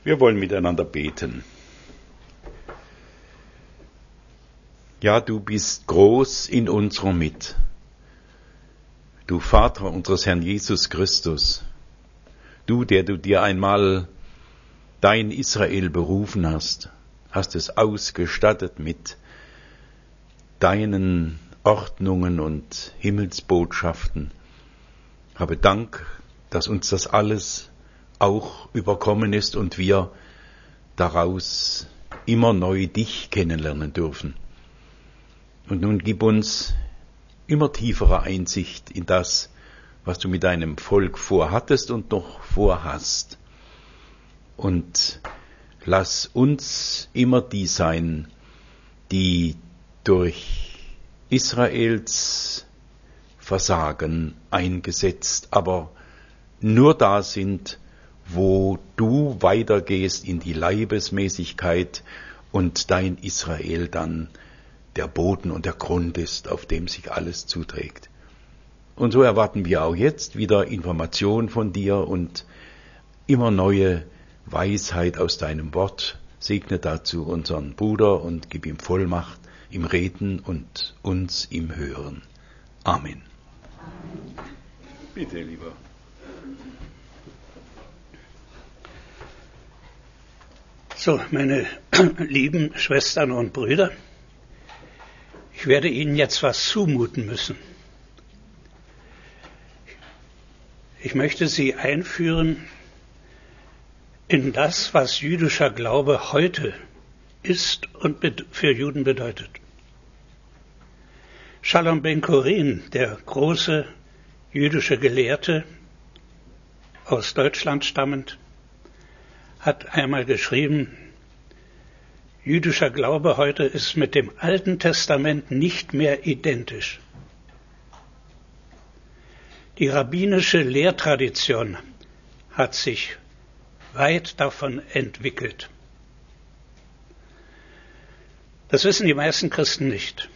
Wir wollen miteinander beten. Ja, du bist groß in unserer Mitte. Du Vater unseres Herrn Jesus Christus. Du, der du dir einmal dein Israel berufen hast, hast es ausgestattet mit deinen Ordnungen und Himmelsbotschaften. Habe Dank, dass uns das alles auch überkommen ist und wir daraus immer neu dich kennenlernen dürfen. Und nun gib uns immer tiefere Einsicht in das, was du mit deinem Volk vorhattest und noch vorhast. Und lass uns immer die sein, die durch Israels Versagen eingesetzt, aber nur da sind, wo du weitergehst in die Leibesmäßigkeit und dein Israel dann der Boden und der Grund ist, auf dem sich alles zuträgt. Und so erwarten wir auch jetzt wieder Information von dir und immer neue Weisheit aus deinem Wort. Segne dazu unseren Bruder und gib ihm Vollmacht im Reden und uns im Hören. Amen. Bitte, lieber. So, meine lieben Schwestern und Brüder, ich werde Ihnen jetzt was zumuten müssen. Ich möchte Sie einführen in das, was jüdischer Glaube heute ist und für Juden bedeutet. Shalom ben Chorin, der große jüdische Gelehrte, aus Deutschland stammend, hat einmal geschrieben, jüdischer Glaube heute ist mit dem Alten Testament nicht mehr identisch. Die rabbinische Lehrtradition hat sich weit davon entwickelt. Das wissen die meisten Christen nicht.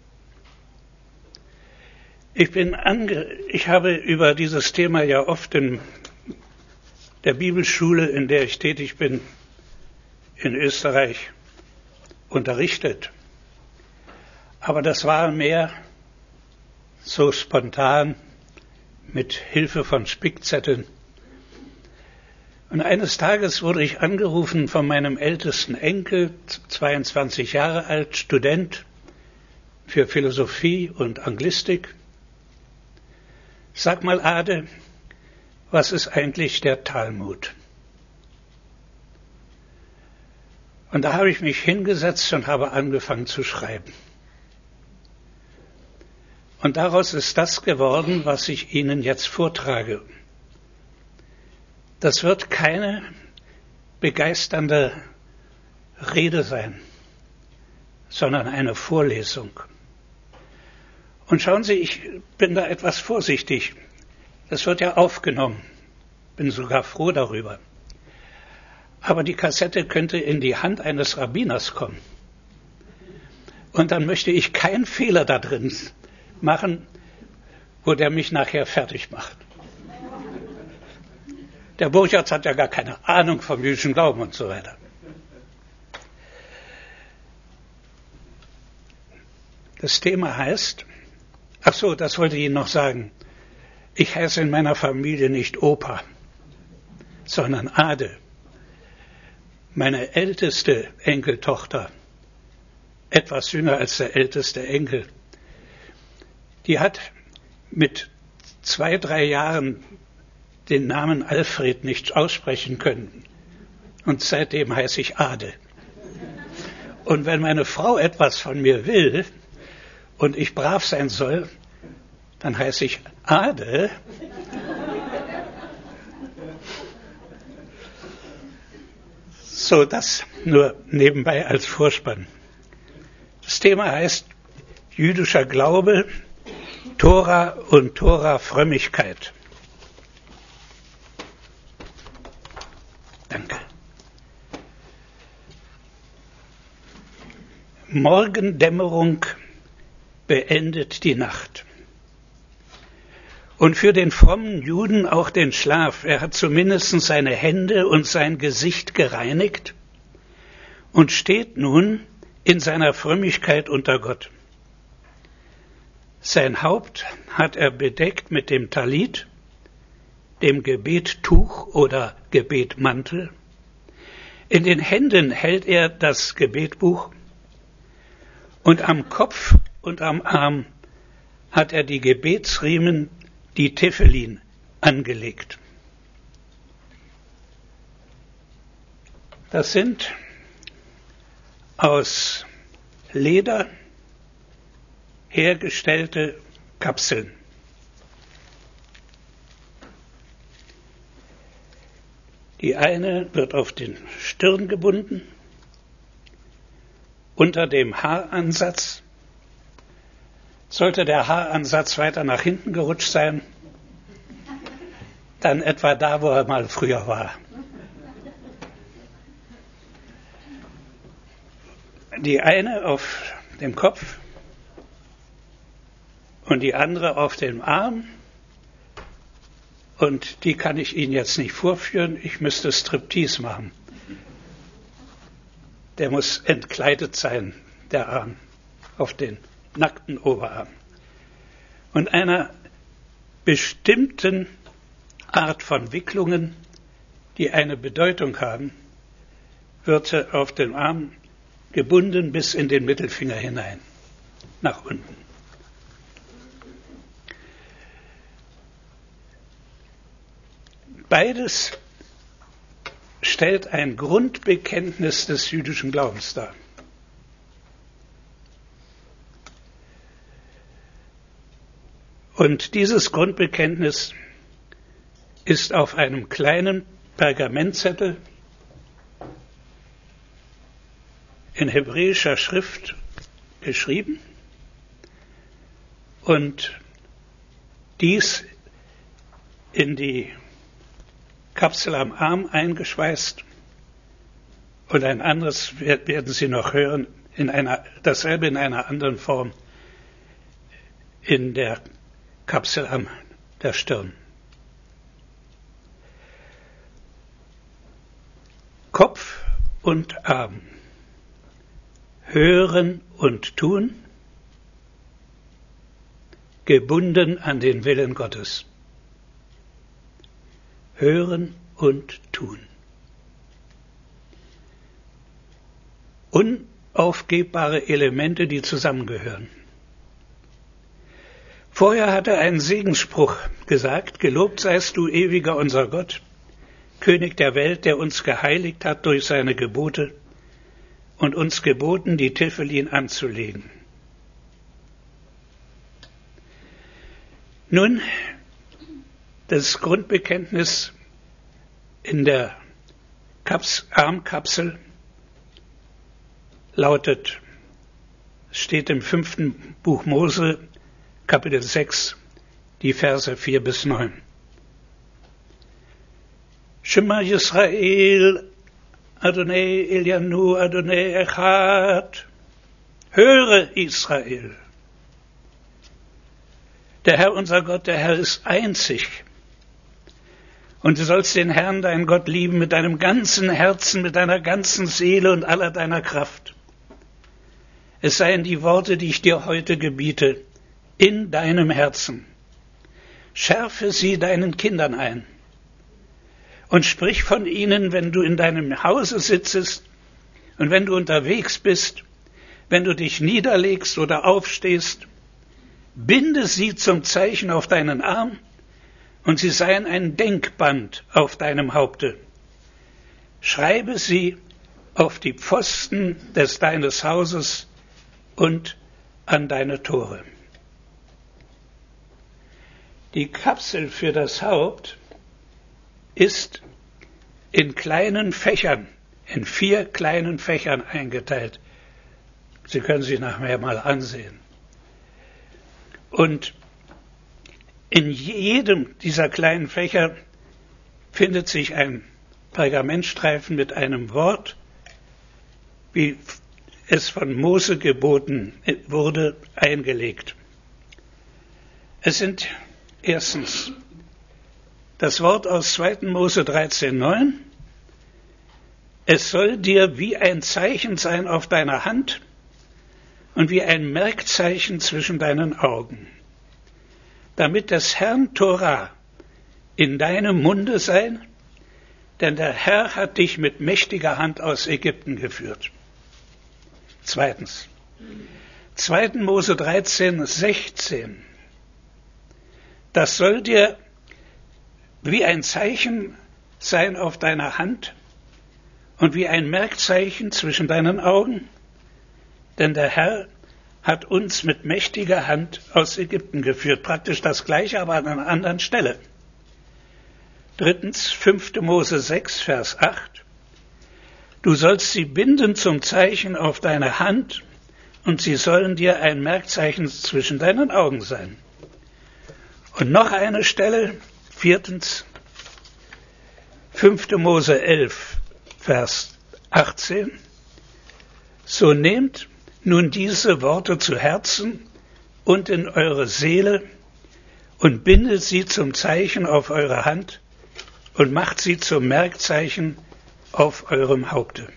Ich habe über dieses Thema ja oft in der Bibelschule, in der ich tätig bin, in Österreich, unterrichtet. Aber das war mehr so spontan, mit Hilfe von Spickzetteln. Und eines Tages wurde ich angerufen von meinem ältesten Enkel, 22 Jahre alt, Student für Philosophie und Anglistik. Sag mal, Ade, was ist eigentlich der Talmud? Und da habe ich mich hingesetzt und habe angefangen zu schreiben. Und daraus ist das geworden, was ich Ihnen jetzt vortrage. Das wird keine begeisternde Rede sein, sondern eine Vorlesung. Und schauen Sie, ich bin da etwas vorsichtig. Das wird ja aufgenommen. Bin sogar froh darüber. Aber die Kassette könnte in die Hand eines Rabbiners kommen. Und dann möchte ich keinen Fehler da drin machen, wo der mich nachher fertig macht. Der Burchardt hat ja gar keine Ahnung vom jüdischen Glauben und so weiter. Das Thema heißt, ach so, das wollte ich Ihnen noch sagen, ich heiße in meiner Familie nicht Opa, sondern Ade. Meine älteste Enkeltochter, etwas jünger als der älteste Enkel, die hat mit 2, 3 Jahren den Namen Alfred nicht aussprechen können. Und seitdem heiße ich Ade. Und wenn meine Frau etwas von mir will und ich brav sein soll, dann heiße ich Ade. So, das nur nebenbei als Vorspann. Das Thema heißt jüdischer Glaube, Tora und Tora-Frömmigkeit. Danke. Morgendämmerung beendet die Nacht. Und für den frommen Juden auch den Schlaf. Er hat zumindest seine Hände und sein Gesicht gereinigt und steht nun in seiner Frömmigkeit unter Gott. Sein Haupt hat er bedeckt mit dem Talit, dem Gebettuch oder Gebetmantel. In den Händen hält er das Gebetbuch und am Kopf und am Arm hat er die Gebetsriemen, die Tephelin, angelegt. Das sind aus Leder hergestellte Kapseln. Die eine wird auf den Stirn gebunden, unter dem Haaransatz. Sollte der Haaransatz weiter nach hinten gerutscht sein, dann etwa da, wo er mal früher war. Die eine auf dem Kopf und die andere auf dem Arm. Und die kann ich Ihnen jetzt nicht vorführen, ich müsste Striptease machen. Der muss entkleidet sein, der Arm, auf den nackten Oberarm. Und einer bestimmten Art von Wicklungen, die eine Bedeutung haben, wird er auf den Arm gebunden bis in den Mittelfinger hinein, nach unten. Beides stellt ein Grundbekenntnis des jüdischen Glaubens dar. Und dieses Grundbekenntnis ist auf einem kleinen Pergamentzettel in hebräischer Schrift geschrieben und dies in die Kapsel am Arm eingeschweißt und ein anderes werden Sie noch hören, dasselbe in einer anderen Form in der Kapsel an der Stirn. Kopf und Arm, hören und tun, gebunden an den Willen Gottes. Hören und tun. Unaufgebbare Elemente, die zusammengehören. Vorher hat er einen Segensspruch gesagt: Gelobt seist du, ewiger unser Gott, König der Welt, der uns geheiligt hat durch seine Gebote und uns geboten, die Tephelin anzulegen. Nun, das Grundbekenntnis in der Armkapsel lautet, steht im 5. Buch Mose, Kapitel 6, die Verse 4 bis 9. Shema Yisrael, Adonai Elianu, Adonai Echad. Höre Israel. Der Herr, unser Gott, der Herr ist einzig. Und du sollst den Herrn, deinen Gott, lieben mit deinem ganzen Herzen, mit deiner ganzen Seele und aller deiner Kraft. Es seien die Worte, die ich dir heute gebiete, in deinem Herzen. Schärfe sie deinen Kindern ein und sprich von ihnen, wenn du in deinem Hause sitzest und wenn du unterwegs bist, wenn du dich niederlegst oder aufstehst. Binde sie zum Zeichen auf deinen Arm und sie seien ein Denkband auf deinem Haupte. Schreibe sie auf die Pfosten deines Hauses und an deine Tore. Die Kapsel für das Haupt ist in kleinen Fächern, in 4 kleinen Fächern eingeteilt. Sie können sie nachher mal ansehen. Und in jedem dieser kleinen Fächer findet sich ein Pergamentstreifen mit einem Wort, wie es von Mose geboten wurde, eingelegt. Es sind Erstens, das Wort aus 2. Mose 13,9. Es soll dir wie ein Zeichen sein auf deiner Hand und wie ein Merkzeichen zwischen deinen Augen, damit des Herrn Torah in deinem Munde sein, denn der Herr hat dich mit mächtiger Hand aus Ägypten geführt. Zweitens, 2. Mose 13,16. Das soll dir wie ein Zeichen sein auf deiner Hand und wie ein Merkzeichen zwischen deinen Augen, denn der Herr hat uns mit mächtiger Hand aus Ägypten geführt. Praktisch das Gleiche, aber an einer anderen Stelle. Drittens, 5. Mose 6, Vers 8. Du sollst sie binden zum Zeichen auf deine Hand und sie sollen dir ein Merkzeichen zwischen deinen Augen sein. Und noch eine Stelle, viertens, 5. Mose 11, Vers 18. So nehmt nun diese Worte zu Herzen und in eure Seele und bindet sie zum Zeichen auf eure Hand und macht sie zum Merkzeichen auf eurem Haupte.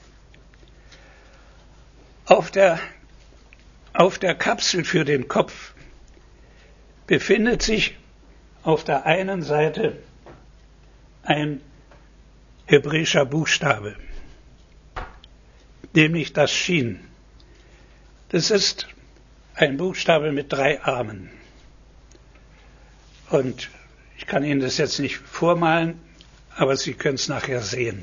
Auf der Kapsel für den Kopf befindet sich auf der einen Seite ein hebräischer Buchstabe, nämlich das Shin. Das ist ein Buchstabe mit 3 Armen. Und ich kann Ihnen das jetzt nicht vormalen, aber Sie können es nachher sehen.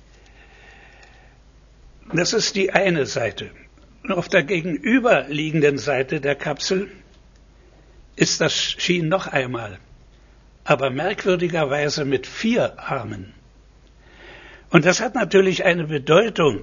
Das ist die eine Seite. Und auf der gegenüberliegenden Seite der Kapsel ist das Shin noch einmal, aber merkwürdigerweise mit 4 Armen. Und das hat natürlich eine Bedeutung.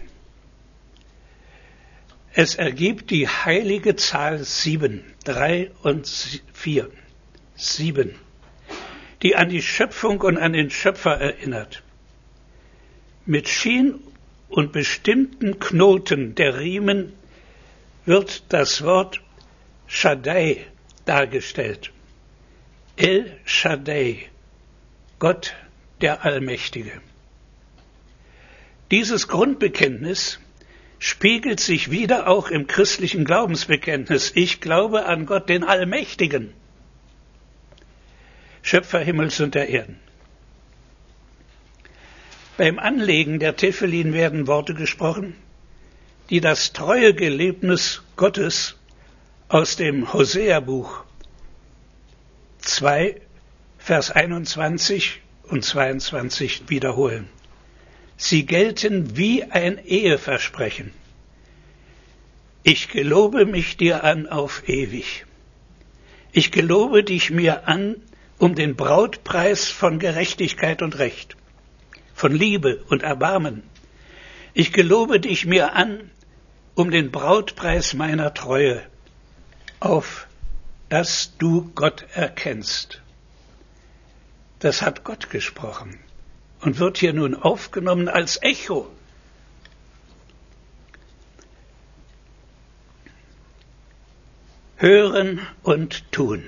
Es ergibt die heilige Zahl 7, 3 und 4, 7, die an die Schöpfung und an den Schöpfer erinnert. Mit Shin und bestimmten Knoten der Riemen wird das Wort Shaddai dargestellt. El Shaddai, Gott der Allmächtige. Dieses Grundbekenntnis spiegelt sich wieder auch im christlichen Glaubensbekenntnis. Ich glaube an Gott, den Allmächtigen, Schöpfer Himmels und der Erden. Beim Anlegen der Tefillin werden Worte gesprochen, die das treue Gelebnis Gottes aus dem Hosea-Buch 2, Vers 21 und 22 wiederholen. Sie gelten wie ein Eheversprechen. Ich gelobe mich dir an auf ewig. Ich gelobe dich mir an um den Brautpreis von Gerechtigkeit und Recht, von Liebe und Erbarmen. Ich gelobe dich mir an um den Brautpreis meiner Treue, auf dass du Gott erkennst. Das hat Gott gesprochen und wird hier nun aufgenommen als Echo. Hören und tun.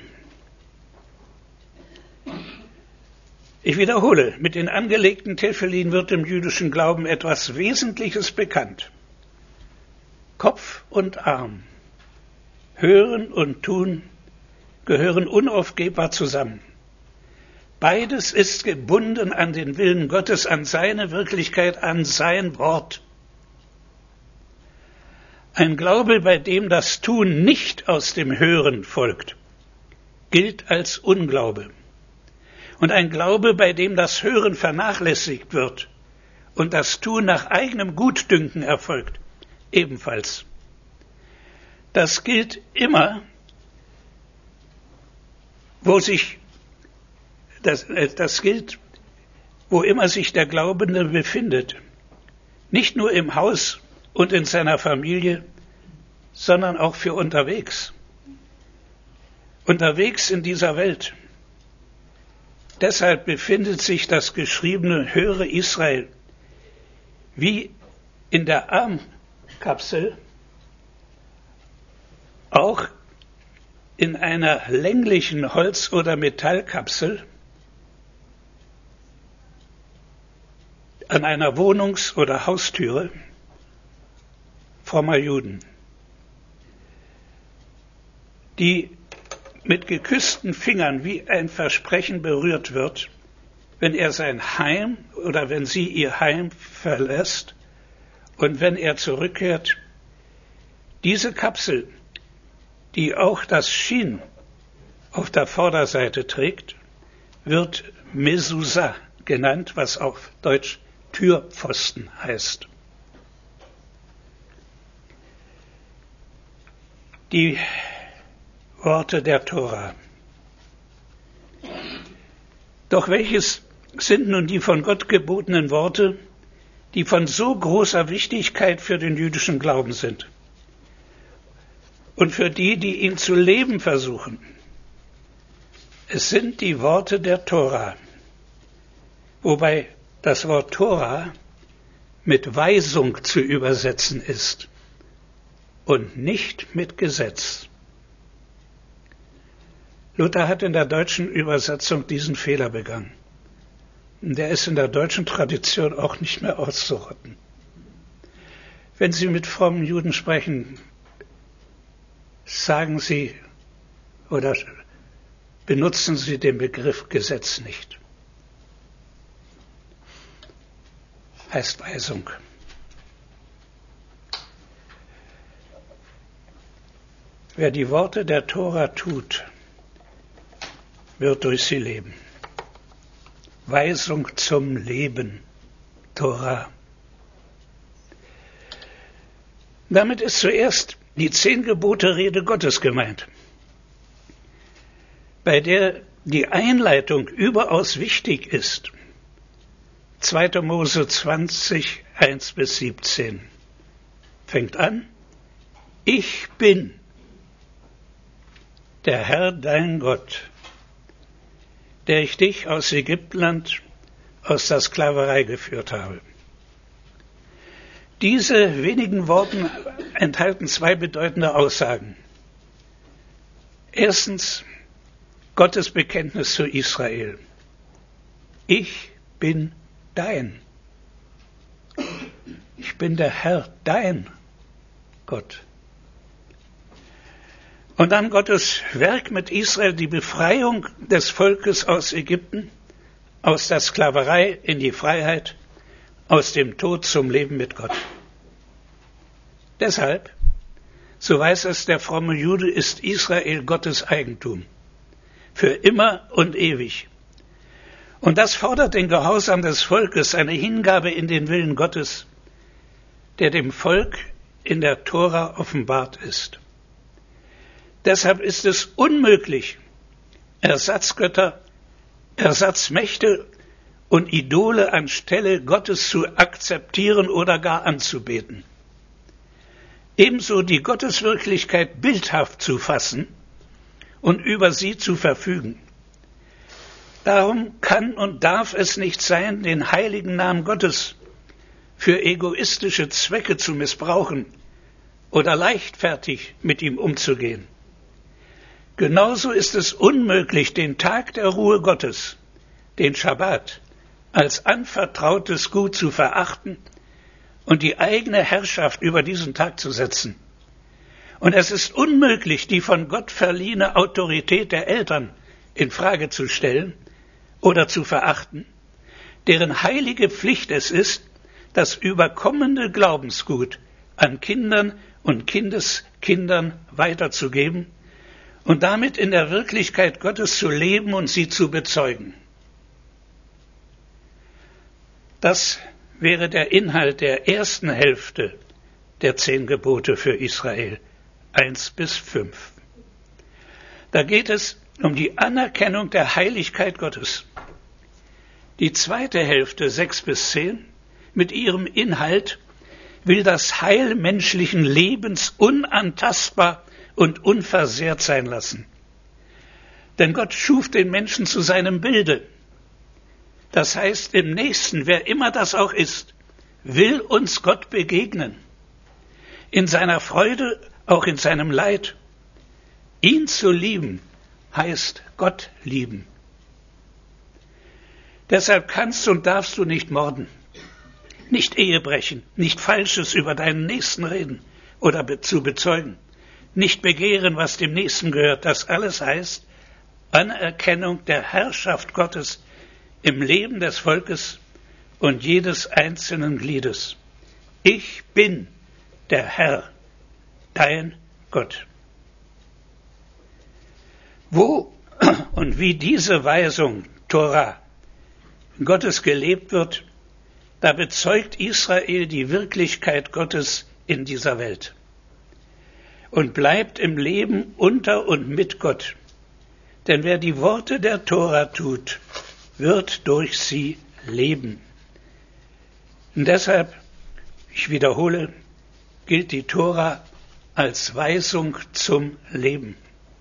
Ich wiederhole, mit den angelegten Tefillin wird im jüdischen Glauben etwas Wesentliches bekannt. Kopf und Arm, Hören und Tun gehören unaufgebbar zusammen. Beides ist gebunden an den Willen Gottes, an seine Wirklichkeit, an sein Wort. Ein Glaube, bei dem das Tun nicht aus dem Hören folgt, gilt als Unglaube. Und ein Glaube, bei dem das Hören vernachlässigt wird und das Tun nach eigenem Gutdünken erfolgt, ebenfalls. Das gilt immer, wo immer sich der Glaubende befindet. Nicht nur im Haus und in seiner Familie, sondern auch für unterwegs. Unterwegs in dieser Welt. Deshalb befindet sich das geschriebene Höre Israel wie in der Armkapsel auch in einer länglichen Holz- oder Metallkapsel an einer Wohnungs- oder Haustüre frommer Juden, die mit geküssten Fingern wie ein Versprechen berührt wird, wenn er sein Heim oder wenn sie ihr Heim verlässt und wenn er zurückkehrt. Diese Kapsel, die auch das Shin auf der Vorderseite trägt, wird Mezuzah genannt, was auf Deutsch Türpfosten heißt. Die Worte der Tora. Doch welches sind nun die von Gott gebotenen Worte, die von so großer Wichtigkeit für den jüdischen Glauben sind und für die, die ihn zu leben versuchen? Es sind die Worte der Tora, wobei das Wort Tora mit Weisung zu übersetzen ist und nicht mit Gesetz. Luther hat in der deutschen Übersetzung diesen Fehler begangen. Der ist in der deutschen Tradition auch nicht mehr auszurotten. Wenn Sie mit frommen Juden sprechen, sagen Sie oder benutzen Sie den Begriff Gesetz nicht. Heißt Weisung. Wer die Worte der Tora tut, wird durch sie leben. Weisung zum Leben, Tora. Damit ist zuerst die 10 Gebote Rede Gottes gemeint, bei der die Einleitung überaus wichtig ist. 2. Mose 20, 1-17 fängt an: Ich bin der Herr dein Gott, der ich dich aus Ägyptenland, aus der Sklaverei geführt habe. Diese wenigen Worte enthalten 2 bedeutende Aussagen. Erstens, Gottes Bekenntnis zu Israel. Ich bin dein. Ich bin der Herr, dein Gott. Und dann Gottes Werk mit Israel, die Befreiung des Volkes aus Ägypten, aus der Sklaverei in die Freiheit, aus dem Tod zum Leben mit Gott. Deshalb, so weiß es der fromme Jude, ist Israel Gottes Eigentum, für immer und ewig. Und das fordert den Gehorsam des Volkes, eine Hingabe in den Willen Gottes, der dem Volk in der Tora offenbart ist. Deshalb ist es unmöglich, Ersatzgötter, Ersatzmächte und Idole anstelle Gottes zu akzeptieren oder gar anzubeten. Ebenso die Gotteswirklichkeit bildhaft zu fassen und über sie zu verfügen. Darum kann und darf es nicht sein, den heiligen Namen Gottes für egoistische Zwecke zu missbrauchen oder leichtfertig mit ihm umzugehen. Genauso ist es unmöglich, den Tag der Ruhe Gottes, den Schabbat, als anvertrautes Gut zu verachten und die eigene Herrschaft über diesen Tag zu setzen. Und es ist unmöglich, die von Gott verliehene Autorität der Eltern in Frage zu stellen oder zu verachten, deren heilige Pflicht es ist, das überkommene Glaubensgut an Kindern und Kindeskindern weiterzugeben und damit in der Wirklichkeit Gottes zu leben und sie zu bezeugen. Das wäre der Inhalt der ersten Hälfte der 10 Gebote für Israel, 1-5. Da geht es um die Anerkennung der Heiligkeit Gottes. Die zweite Hälfte, 6-10, mit ihrem Inhalt will das Heil menschlichen Lebens unantastbar und unversehrt sein lassen. Denn Gott schuf den Menschen zu seinem Bilde. Das heißt, im Nächsten, wer immer das auch ist, will uns Gott begegnen. In seiner Freude, auch in seinem Leid. Ihn zu lieben heißt Gott lieben. Deshalb kannst und darfst du nicht morden, nicht Ehe brechen, nicht Falsches über deinen Nächsten reden oder zu bezeugen, nicht begehren, was dem Nächsten gehört. Das alles heißt Anerkennung der Herrschaft Gottes im Leben des Volkes und jedes einzelnen Gliedes. Ich bin der Herr, dein Gott. Wo und wie diese Weisung, Tora, Gottes gelebt wird, da bezeugt Israel die Wirklichkeit Gottes in dieser Welt und bleibt im Leben unter und mit Gott. Denn wer die Worte der Tora tut, wird durch sie leben. Und deshalb, ich wiederhole, gilt die Tora als Weisung zum Leben.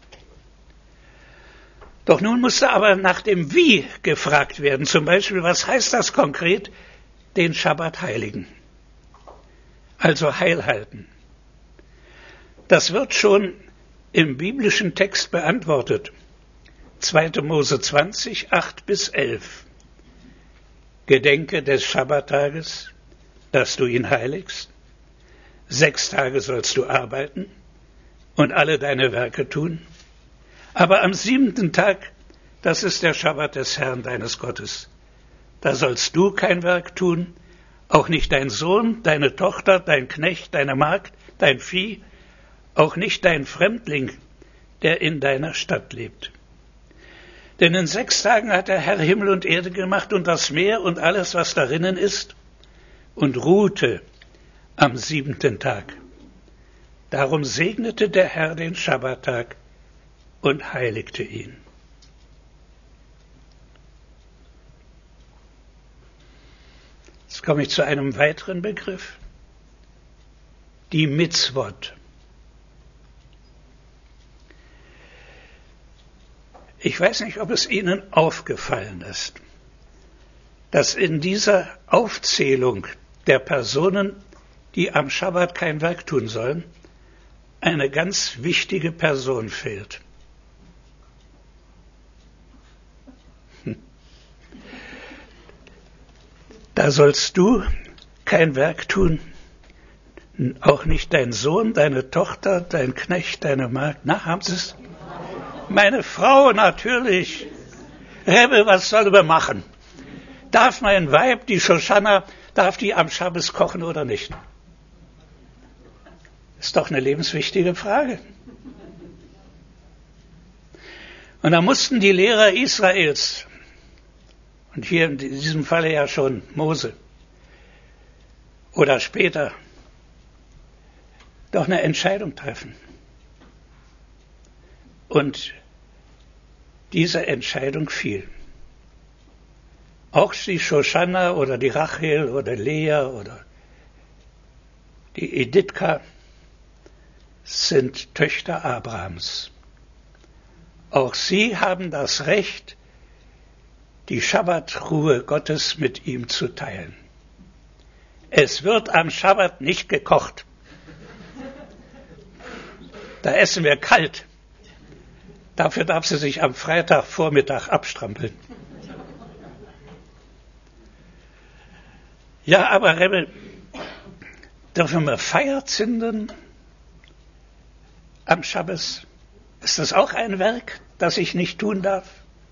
Doch nun musste aber nach dem Wie gefragt werden. Zum Beispiel, was heißt das konkret? Den Schabbat heiligen. Also heil halten. Das wird schon im biblischen Text beantwortet. 2. Mose 20, 8-11. Gedenke des Schabbattages, dass du ihn heiligst. 6 Tage sollst du arbeiten und alle deine Werke tun. Aber am 7. Tag, das ist der Schabbat des Herrn deines Gottes. Da sollst du kein Werk tun, auch nicht dein Sohn, deine Tochter, dein Knecht, deine Magd, dein Vieh, auch nicht dein Fremdling, der in deiner Stadt lebt. Denn in 6 Tagen hat der Herr Himmel und Erde gemacht und das Meer und alles, was darinnen ist, und ruhte am 7. Tag. Darum segnete der Herr den Schabbattag und heiligte ihn. Jetzt komme ich zu einem weiteren Begriff. Die Mitzvot. Ich weiß nicht, ob es Ihnen aufgefallen ist, dass in dieser Aufzählung der Personen, die am Schabbat kein Werk tun sollen, eine ganz wichtige Person fehlt. Da sollst du kein Werk tun, auch nicht dein Sohn, deine Tochter, dein Knecht, deine Magd. Na, haben Sie es? Meine Frau natürlich. Rebbe, was sollen wir machen? Darf mein Weib, die Shoshana, darf die am Schabbes kochen oder nicht? Ist doch eine lebenswichtige Frage. Und da mussten die Lehrer Israels, und hier in diesem Falle ja schon Mose oder später, doch eine Entscheidung treffen. Und diese Entscheidung fiel. Auch die Shoshana oder die Rachel oder Lea oder die Edithka sind Töchter Abrahams. Auch sie haben das Recht, die Schabbatruhe Gottes mit ihm zu teilen. Es wird am Schabbat nicht gekocht. Da essen wir kalt. Dafür darf sie sich am Freitagvormittag abstrampeln. Ja, aber Rebbe, dürfen wir Feuer zünden am Schabbes? Ist das auch ein Werk, das ich nicht tun darf?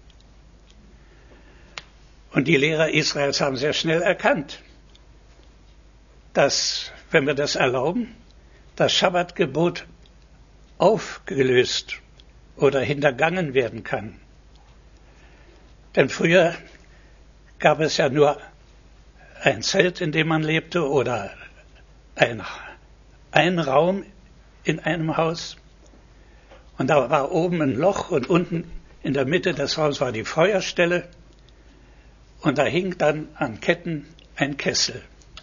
Und die Lehrer Israels haben sehr schnell erkannt, dass, wenn wir das erlauben, das Schabbatgebot aufgelöst oder hintergangen werden kann. Denn früher gab es ja nur ein Zelt, in dem man lebte, oder ein Raum in einem Haus. Und da war oben ein Loch und unten in der Mitte des Raums war die Feuerstelle. Und da hing dann an Ketten ein Kessel.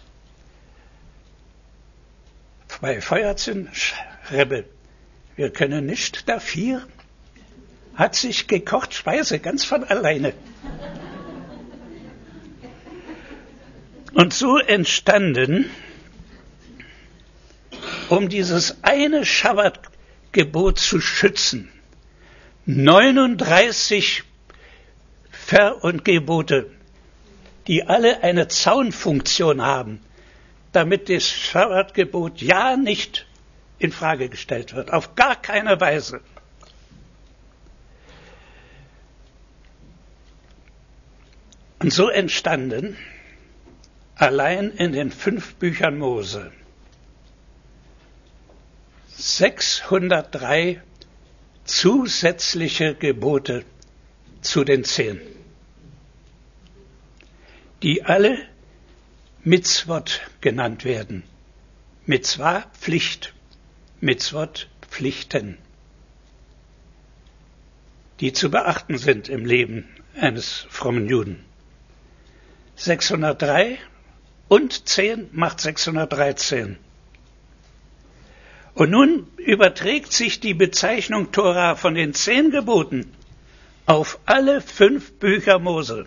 Bei Feuerzünden, Rebbe, wir können nicht dafür, hat sich gekocht Speise ganz von alleine. Und so entstanden, um dieses eine Schabbat Gebot zu schützen. 39 Ver- und Gebote, die alle eine Zaunfunktion haben, damit das Sabbatgebot ja nicht in Frage gestellt wird, auf gar keine Weise. Und so entstanden allein in den 5 Büchern Mose 603 zusätzliche Gebote zu den 10, die alle Mitzvot genannt werden. Mitzvah, Pflicht, Mitzvot, Pflichten, die zu beachten sind im Leben eines frommen Juden. 603 und 10 macht 613. Und nun überträgt sich die Bezeichnung Tora von den 10 Geboten auf alle 5 Bücher Mose,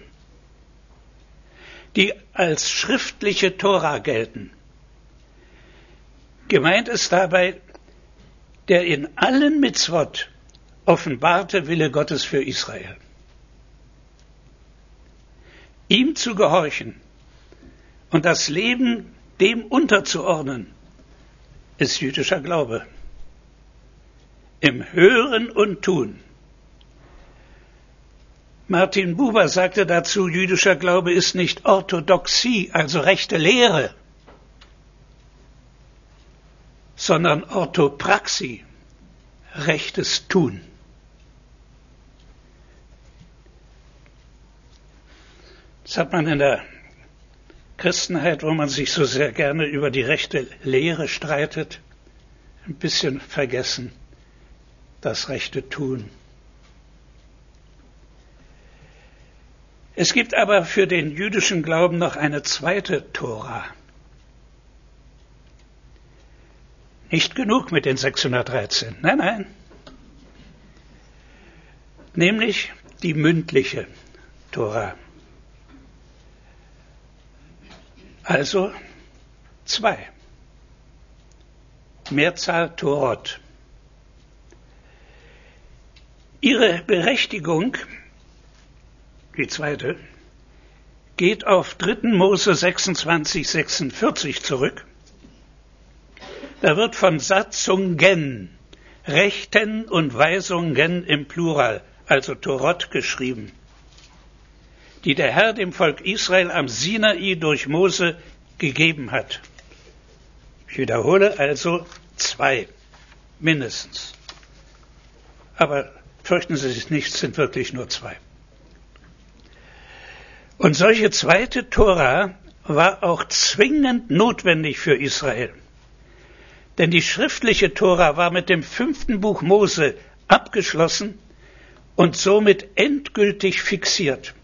die als schriftliche Tora gelten. Gemeint ist dabei der in allen Mitzvot offenbarte Wille Gottes für Israel. Ihm zu gehorchen und das Leben dem unterzuordnen, ist jüdischer Glaube. Im Hören und Tun. Martin Buber sagte dazu, jüdischer Glaube ist nicht Orthodoxie, also rechte Lehre, sondern Orthopraxie, rechtes Tun. Das hat man in der Christenheit, wo man sich so sehr gerne über die rechte Lehre streitet, ein bisschen vergessen, das rechte Tun. Es gibt aber für den jüdischen Glauben noch eine zweite Tora. Nicht genug mit den 613, nein. Nämlich die mündliche Tora. Also 2. Mehrzahl Torot. Ihre Berechtigung, die zweite, geht auf 3. Mose 26, 46 zurück. Da wird von Satzungen, Rechten und Weisungen im Plural, also Torot, geschrieben, die der Herr dem Volk Israel am Sinai durch Mose gegeben hat. Ich wiederhole also 2, mindestens. Aber fürchten Sie sich nicht, es sind wirklich nur 2. Und solche zweite Tora war auch zwingend notwendig für Israel. Denn die schriftliche Tora war mit dem 5. Buch Mose abgeschlossen und somit endgültig fixiert.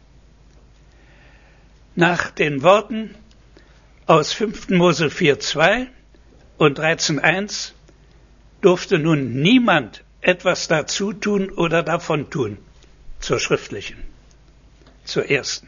Nach den Worten aus 5. Mose 4,2 und 13,1 durfte nun niemand etwas dazu tun oder davon tun, zur schriftlichen, zur ersten.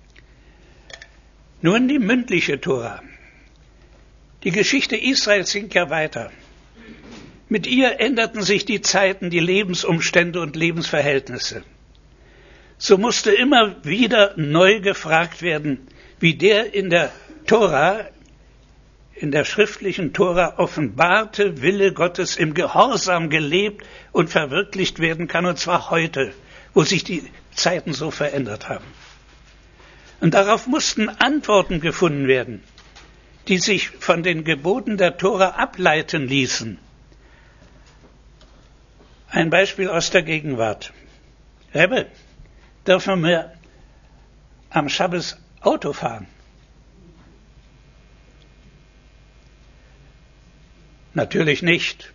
Nun die mündliche Tora. Die Geschichte Israels ging ja weiter. Mit ihr änderten sich die Zeiten, die Lebensumstände und Lebensverhältnisse. So musste immer wieder neu gefragt werden, wie der in der Tora, in der schriftlichen Tora offenbarte Wille Gottes im Gehorsam gelebt und verwirklicht werden kann, und zwar heute, wo sich die Zeiten so verändert haben. Und darauf mussten Antworten gefunden werden, die sich von den Geboten der Tora ableiten ließen. Ein Beispiel aus der Gegenwart. Rebbe, dürfen wir am Schabbes Auto fahren? Natürlich nicht.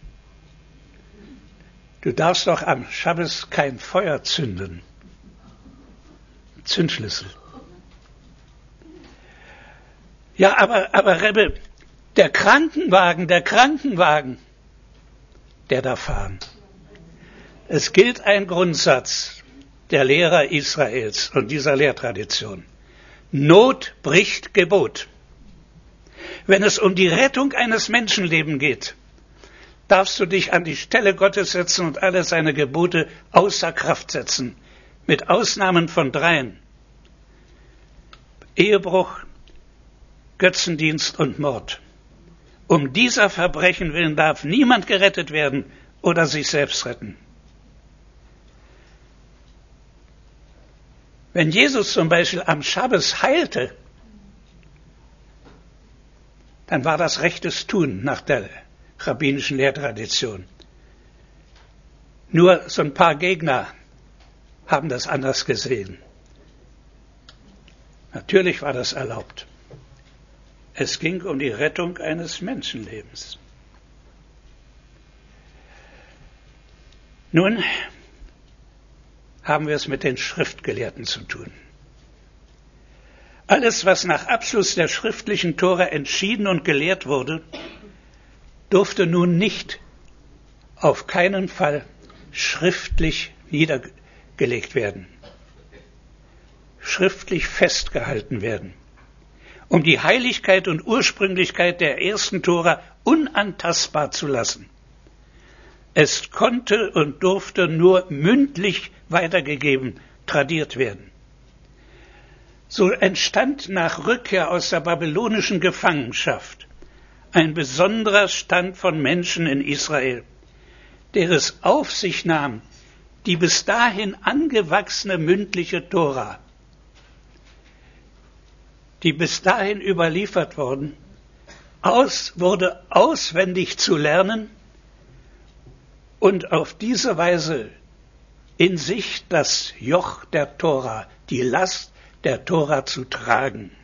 Du darfst doch am Schabbes kein Feuer zünden. Zündschlüssel. Ja, aber Rebbe, der Krankenwagen, der darf fahren. Es gilt ein Grundsatz der Lehrer Israels und dieser Lehrtradition. Not bricht Gebot. Wenn es um die Rettung eines Menschenlebens geht, darfst du dich an die Stelle Gottes setzen und alle seine Gebote außer Kraft setzen, mit Ausnahmen von 3: Ehebruch, Götzendienst und Mord. Um dieser Verbrechen willen darf niemand gerettet werden oder sich selbst retten. Wenn Jesus zum Beispiel am Schabbes heilte, dann war das rechtes Tun nach der rabbinischen Lehrtradition. Nur so ein paar Gegner haben das anders gesehen. Natürlich war das erlaubt. Es ging um die Rettung eines Menschenlebens. Nun haben wir es mit den Schriftgelehrten zu tun. Alles, was nach Abschluss der schriftlichen Tora entschieden und gelehrt wurde, durfte nun nicht, auf keinen Fall, schriftlich niedergelegt werden, schriftlich festgehalten werden, um die Heiligkeit und Ursprünglichkeit der ersten Tora unantastbar zu lassen. Es konnte und durfte nur mündlich weitergegeben, tradiert werden. So entstand nach Rückkehr aus der babylonischen Gefangenschaft ein besonderer Stand von Menschen in Israel, der es auf sich nahm, die bis dahin angewachsene mündliche Tora, die bis dahin überliefert wurde, auswendig zu lernen und auf diese Weise in sich das Joch der Tora, die Last der Tora zu tragen.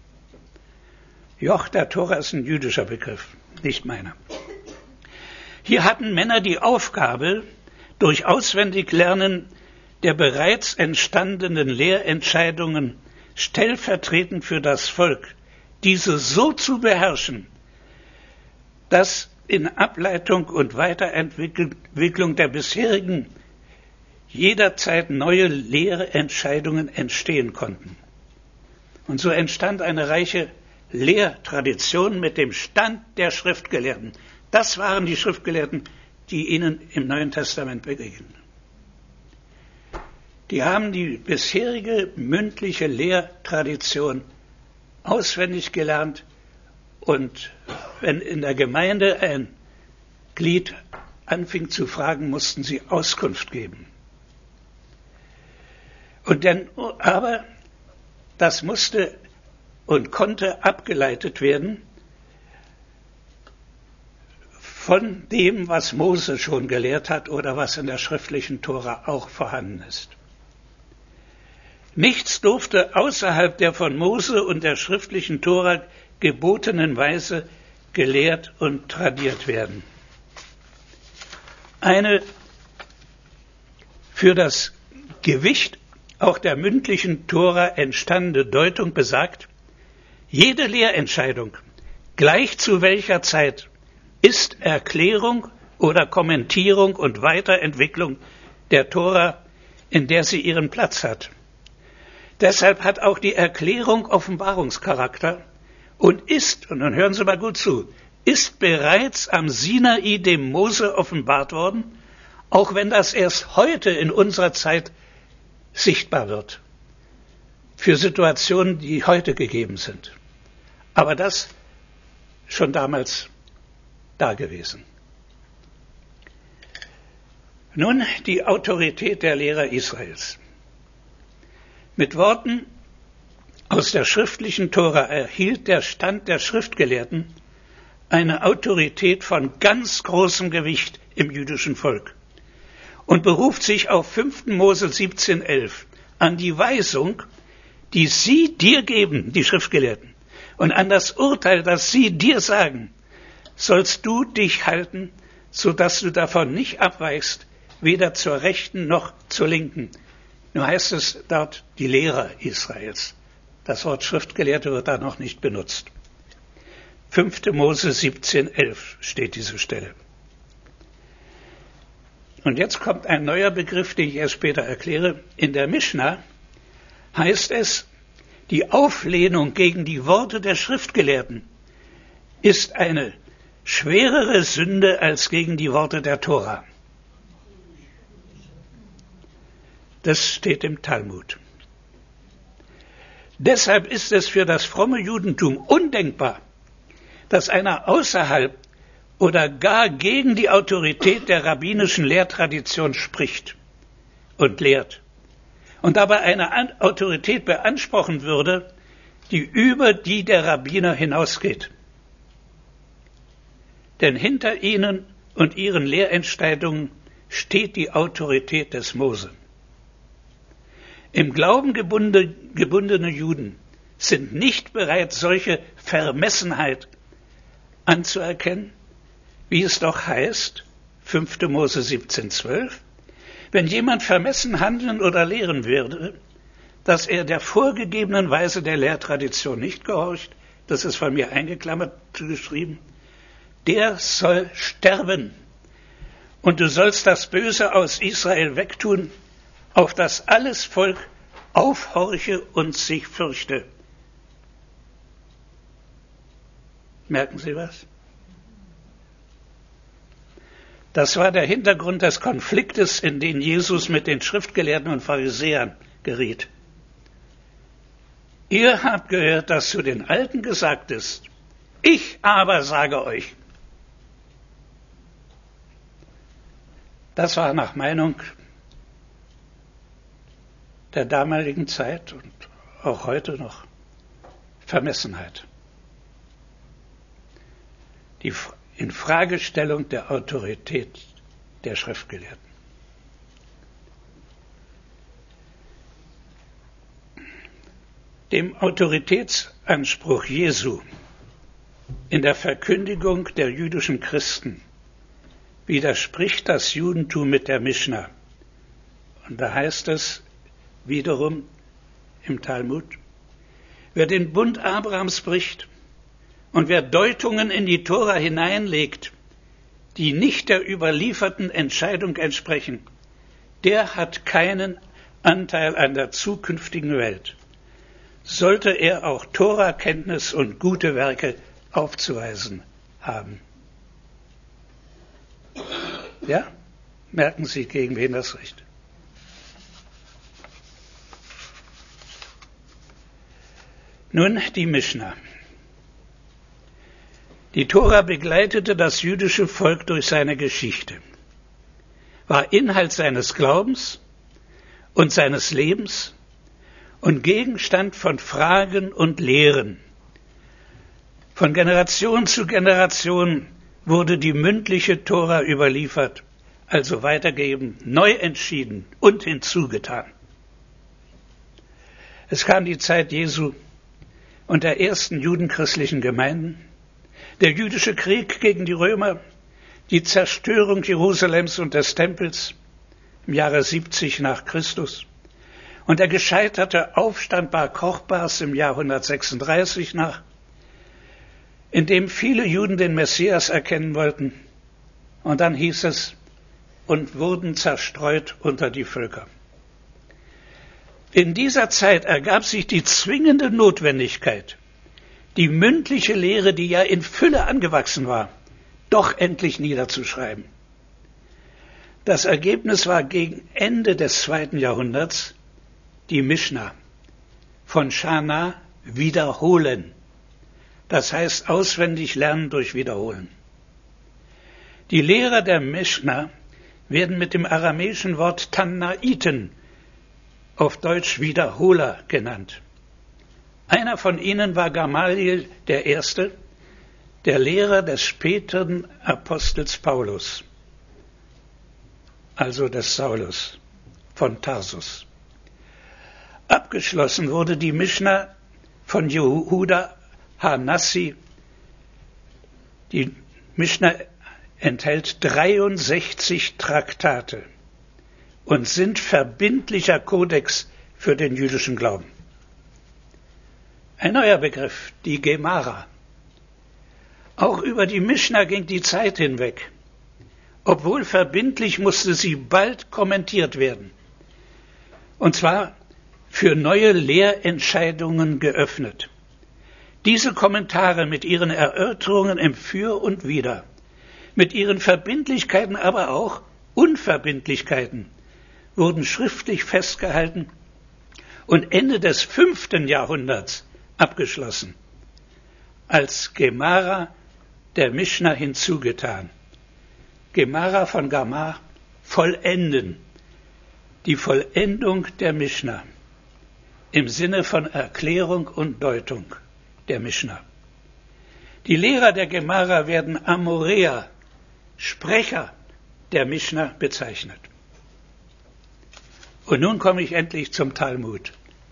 Joch der Tora ist ein jüdischer Begriff, nicht meiner. Hier hatten Männer die Aufgabe, durch Auswendiglernen der bereits entstandenen Lehrentscheidungen stellvertretend für das Volk, diese so zu beherrschen, dass in Ableitung und Weiterentwicklung der bisherigen jederzeit neue Lehrentscheidungen entstehen konnten. Und so entstand eine reiche Lehrtradition mit dem Stand der Schriftgelehrten. Das waren die Schriftgelehrten, die ihnen im Neuen Testament begegnen. Die haben die bisherige mündliche Lehrtradition auswendig gelernt, und wenn in der Gemeinde ein Glied anfing zu fragen, mussten sie Auskunft geben. Aber das musste und konnte abgeleitet werden von dem, was Mose schon gelehrt hat oder was in der schriftlichen Tora auch vorhanden ist. Nichts durfte außerhalb der von Mose und der schriftlichen Tora gebotenen Weise gelehrt und tradiert werden. Eine für das Gewicht auch der mündlichen Tora entstandene Deutung besagt, jede Lehrentscheidung, gleich zu welcher Zeit, ist Erklärung oder Kommentierung und Weiterentwicklung der Tora, in der sie ihren Platz hat. Deshalb hat auch die Erklärung Offenbarungscharakter und ist, und nun hören Sie mal gut zu, ist bereits am Sinai dem Mose offenbart worden, auch wenn das erst heute in unserer Zeit sichtbar wird, für Situationen, die heute gegeben sind. Aber das schon damals da gewesen. Nun die Autorität der Lehrer Israels. Mit Worten aus der schriftlichen Tora erhielt der Stand der Schriftgelehrten eine Autorität von ganz großem Gewicht im jüdischen Volk und beruft sich auf 5. Mose 17,11 an die Weisung, die sie dir geben, die Schriftgelehrten, und an das Urteil, das sie dir sagen, sollst du dich halten, so dass du davon nicht abweichst, weder zur Rechten noch zur Linken. Nur heißt es dort die Lehrer Israels. Das Wort Schriftgelehrte wird da noch nicht benutzt. 5. Mose 17,11 steht diese Stelle. Und jetzt kommt ein neuer Begriff, den ich erst später erkläre. In der Mischna heißt es, die Auflehnung gegen die Worte der Schriftgelehrten ist eine schwerere Sünde als gegen die Worte der Tora. Das steht im Talmud. Deshalb ist es für das fromme Judentum undenkbar, dass einer außerhalb oder gar gegen die Autorität der rabbinischen Lehrtradition spricht und lehrt und dabei eine Autorität beanspruchen würde, die über die der Rabbiner hinausgeht. Denn hinter ihnen und ihren Lehrentscheidungen steht die Autorität des Mose. Im Glauben gebundene Juden sind nicht bereit, solche Vermessenheit anzuerkennen, wie es doch heißt, 5. Mose 17,12, wenn jemand vermessen handeln oder lehren würde, dass er der vorgegebenen Weise der Lehrtradition nicht gehorcht, das ist von mir eingeklammert geschrieben, der soll sterben. Und du sollst das Böse aus Israel wegtun, auf das alles Volk aufhorche und sich fürchte. Merken Sie was? Das war der Hintergrund des Konfliktes, in den Jesus mit den Schriftgelehrten und Pharisäern geriet. Ihr habt gehört, dass zu den Alten gesagt ist, ich aber sage euch. Das war nach Meinung der damaligen Zeit und auch heute noch Vermessenheit. Die Infragestellung der Autorität der Schriftgelehrten. Dem Autoritätsanspruch Jesu in der Verkündigung der jüdischen Christen widerspricht das Judentum mit der Mischna. Und da heißt es wiederum im Talmud, wer den Bund Abrahams bricht und wer Deutungen in die Tora hineinlegt, die nicht der überlieferten Entscheidung entsprechen, der hat keinen Anteil an der zukünftigen Welt. Sollte er auch Tora-Kenntnis und gute Werke aufzuweisen haben. Ja? Merken Sie, gegen wen das richtet. Nun die Mischna. Die Tora begleitete das jüdische Volk durch seine Geschichte, war Inhalt seines Glaubens und seines Lebens und Gegenstand von Fragen und Lehren. Von Generation zu Generation wurde die mündliche Tora überliefert, also weitergegeben, neu entschieden und hinzugetan. Es kam die Zeit Jesu und der ersten judenchristlichen Gemeinden, der jüdische Krieg gegen die Römer, die Zerstörung Jerusalems und des Tempels im Jahre 70 nach Christus und der gescheiterte Aufstand Bar Kochbas im Jahr 136 nach, in dem viele Juden den Messias erkennen wollten. Und dann hieß es, und wurden zerstreut unter die Völker. In dieser Zeit ergab sich die zwingende Notwendigkeit, die mündliche Lehre, die ja in Fülle angewachsen war, doch endlich niederzuschreiben. Das Ergebnis war gegen Ende des 2. Jahrhunderts die Mischna, von Shana wiederholen. Das heißt auswendig lernen durch Wiederholen. Die Lehrer der Mischna werden mit dem aramäischen Wort Tannaiten, auf Deutsch Wiederholer, genannt. Einer von ihnen war Gamaliel der Erste, der Lehrer des späteren Apostels Paulus, also des Saulus von Tarsus. Abgeschlossen wurde die Mischna von Jehuda Hanassi. Die Mischna enthält 63 Traktate und sind verbindlicher Kodex für den jüdischen Glauben. Ein neuer Begriff, die Gemara. Auch über die Mischna ging die Zeit hinweg. Obwohl verbindlich, musste sie bald kommentiert werden. Und zwar für neue Lehrentscheidungen geöffnet. Diese Kommentare mit ihren Erörterungen im Für und Wider, mit ihren Verbindlichkeiten, aber auch Unverbindlichkeiten, wurden schriftlich festgehalten und Ende des 5. Jahrhunderts abgeschlossen, als Gemara der Mischna hinzugetan. Gemara von Gamar, vollenden, die Vollendung der Mischna, im Sinne von Erklärung und Deutung der Mischna. Die Lehrer der Gemara werden Amorea, Sprecher der Mischna, bezeichnet. Und nun komme ich endlich zum Talmud.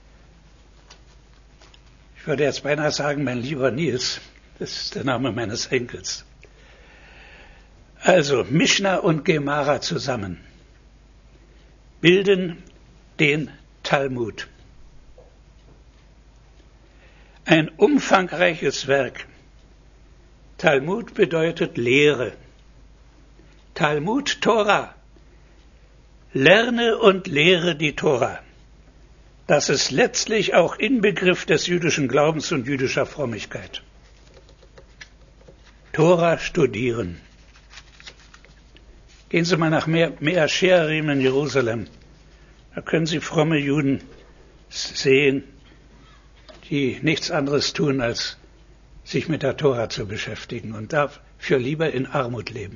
Ich würde jetzt beinahe sagen, mein lieber Nils, das ist der Name meines Enkels. Also Mischna und Gemara zusammen bilden den Talmud. Ein umfangreiches Werk. Talmud bedeutet Lehre. Talmud Torah. Lerne und lehre die Tora. Das ist letztlich auch Inbegriff des jüdischen Glaubens und jüdischer Frömmigkeit. Tora studieren. Gehen Sie mal nach Mea Shearim in Jerusalem. Da können Sie fromme Juden sehen, die nichts anderes tun, als sich mit der Tora zu beschäftigen und dafür lieber in Armut leben.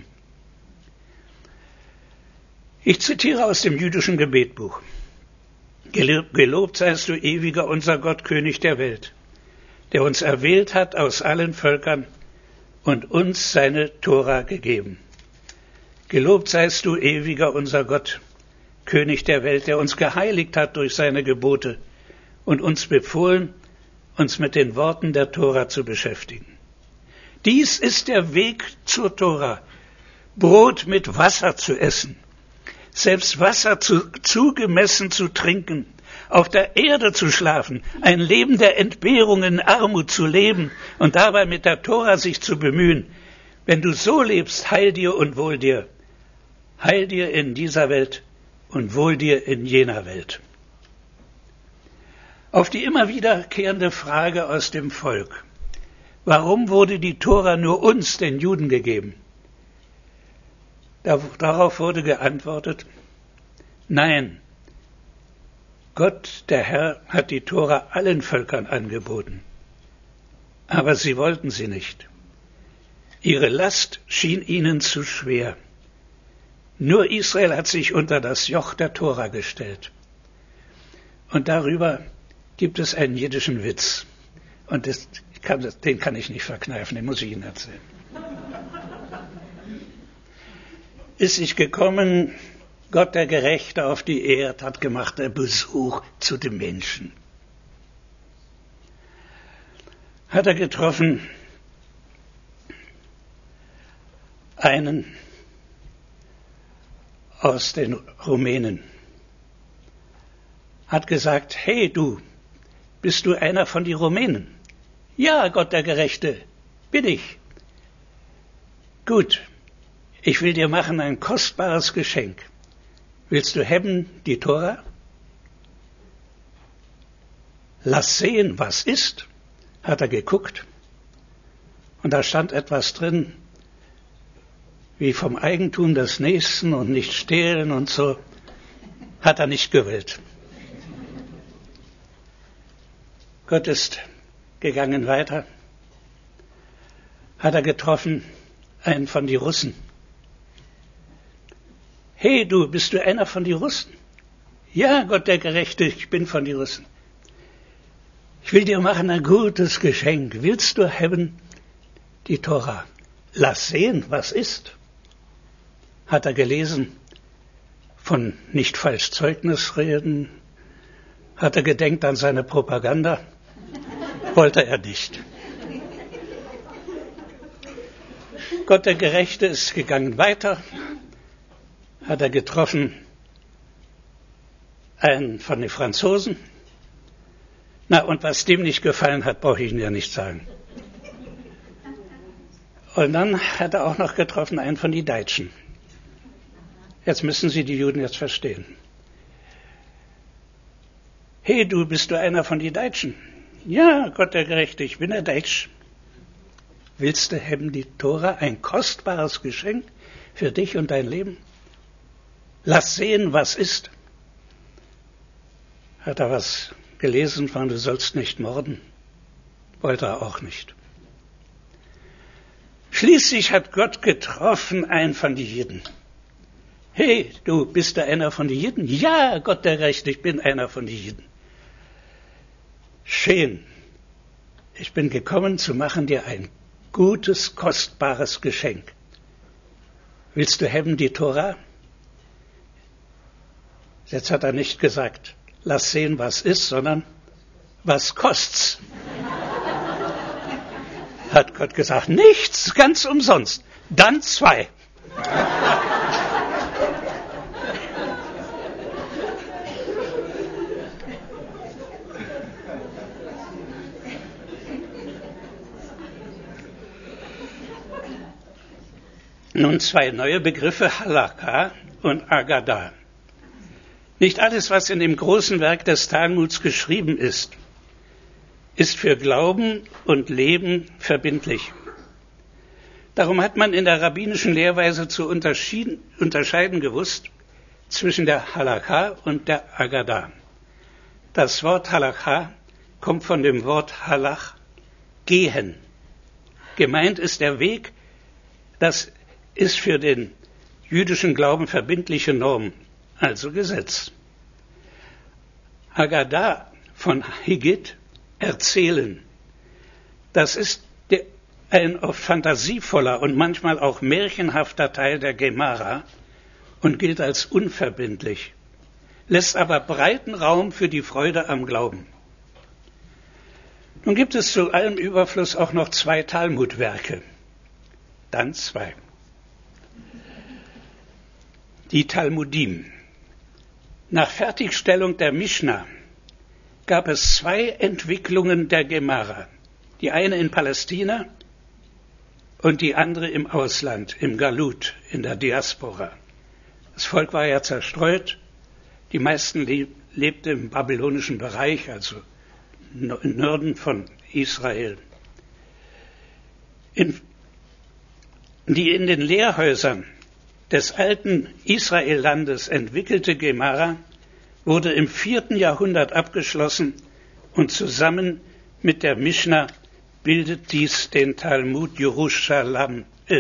Ich zitiere aus dem jüdischen Gebetbuch. Gelobt seist du, ewiger unser Gott, König der Welt, der uns erwählt hat aus allen Völkern und uns seine Tora gegeben. Gelobt seist du, ewiger unser Gott, König der Welt, der uns geheiligt hat durch seine Gebote und uns befohlen, uns mit den Worten der Tora zu beschäftigen. Dies ist der Weg zur Tora, Brot mit Wasser zu essen, selbst Wasser zugemessen zu trinken, auf der Erde zu schlafen, ein Leben der Entbehrung in Armut zu leben und dabei mit der Tora sich zu bemühen. Wenn du so lebst, heil dir und wohl dir. Heil dir in dieser Welt und wohl dir in jener Welt. Auf die immer wiederkehrende Frage aus dem Volk: Warum wurde die Tora nur uns, den Juden, gegeben? Darauf wurde geantwortet: Nein, Gott, der Herr, hat die Tora allen Völkern angeboten. Aber sie wollten sie nicht. Ihre Last schien ihnen zu schwer. Nur Israel hat sich unter das Joch der Tora gestellt. Und darüber gibt es einen jiddischen Witz. Und den kann ich nicht verkneifen, den muss ich Ihnen erzählen. Ist sich gekommen, Gott der Gerechte auf die Erde, hat gemacht einen Besuch zu den Menschen. Hat er getroffen einen aus den Rumänen. Hat gesagt: Hey du, bist du einer von den Rumänen? Ja, Gott der Gerechte, bin ich. Gut, ich will dir machen ein kostbares Geschenk. Willst du haben die Tora? Lass sehen, was ist. Hat er geguckt und da stand etwas drin, wie vom Eigentum des Nächsten und nicht stehlen und so. Hat er nicht gewählt. Gott ist gegangen weiter. Hat er getroffen einen von den Russen. Hey du, bist du einer von den Russen? Ja, Gott der Gerechte, ich bin von den Russen. Ich will dir machen ein gutes Geschenk. Willst du haben die Tora? Lass sehen, was ist. Hat er gelesen von nicht falsch Zeugnis reden? Hat er gedenkt an seine Propaganda? Wollte er nicht. Gott der Gerechte ist gegangen weiter. Hat er getroffen einen von den Franzosen. Na, und was dem nicht gefallen hat, brauche ich Ihnen ja nicht sagen. Und dann hat er auch noch getroffen einen von den Deutschen. Jetzt müssen Sie die Juden jetzt verstehen. Hey, du, bist du einer von den Deutschen? Ja, Gott der Gerechte, ich bin der Deutsch. Willst du haben die Tora, ein kostbares Geschenk für dich und dein Leben? Lass sehen, was ist. Hat er was gelesen von, du sollst nicht morden? Wollte er auch nicht. Schließlich hat Gott getroffen einen von den Juden. Hey, du bist da einer von den Juden? Ja, Gott der Gerechte, ich bin einer von den Juden. Schön. Ich bin gekommen zu machen dir ein gutes, kostbares Geschenk. Willst du haben die Tora? Jetzt hat er nicht gesagt, lass sehen, was ist, sondern was kostet's? Hat Gott gesagt, nichts, ganz umsonst. Dann 2. Nun 2 neue Begriffe, Halakha und Agadah. Nicht alles, was in dem großen Werk des Talmuds geschrieben ist für Glauben und Leben verbindlich. Darum hat man in der rabbinischen Lehrweise zu unterscheiden gewusst zwischen der Halakha und der Agadah. Das Wort Halakha kommt von dem Wort Halach, gehen. Gemeint ist der Weg, das ist für den jüdischen Glauben verbindliche Norm, also Gesetz. Agadah von Higit, erzählen. Das ist ein oft fantasievoller und manchmal auch märchenhafter Teil der Gemara und gilt als unverbindlich, lässt aber breiten Raum für die Freude am Glauben. Nun gibt es zu allem Überfluss auch noch 2 Talmudwerke. Dann 2. Die Talmudim. Nach Fertigstellung der Mishnah gab es 2 Entwicklungen der Gemara. Die eine in Palästina und die andere im Ausland, im Galut, in der Diaspora. Das Volk war ja zerstreut. Die meisten lebten im babylonischen Bereich, also im Norden von Israel. Die in den Lehrhäusern des alten Israellandes entwickelte Gemara wurde im 4. Jahrhundert abgeschlossen und zusammen mit der Mishnah bildet dies den Talmud Jerusalem.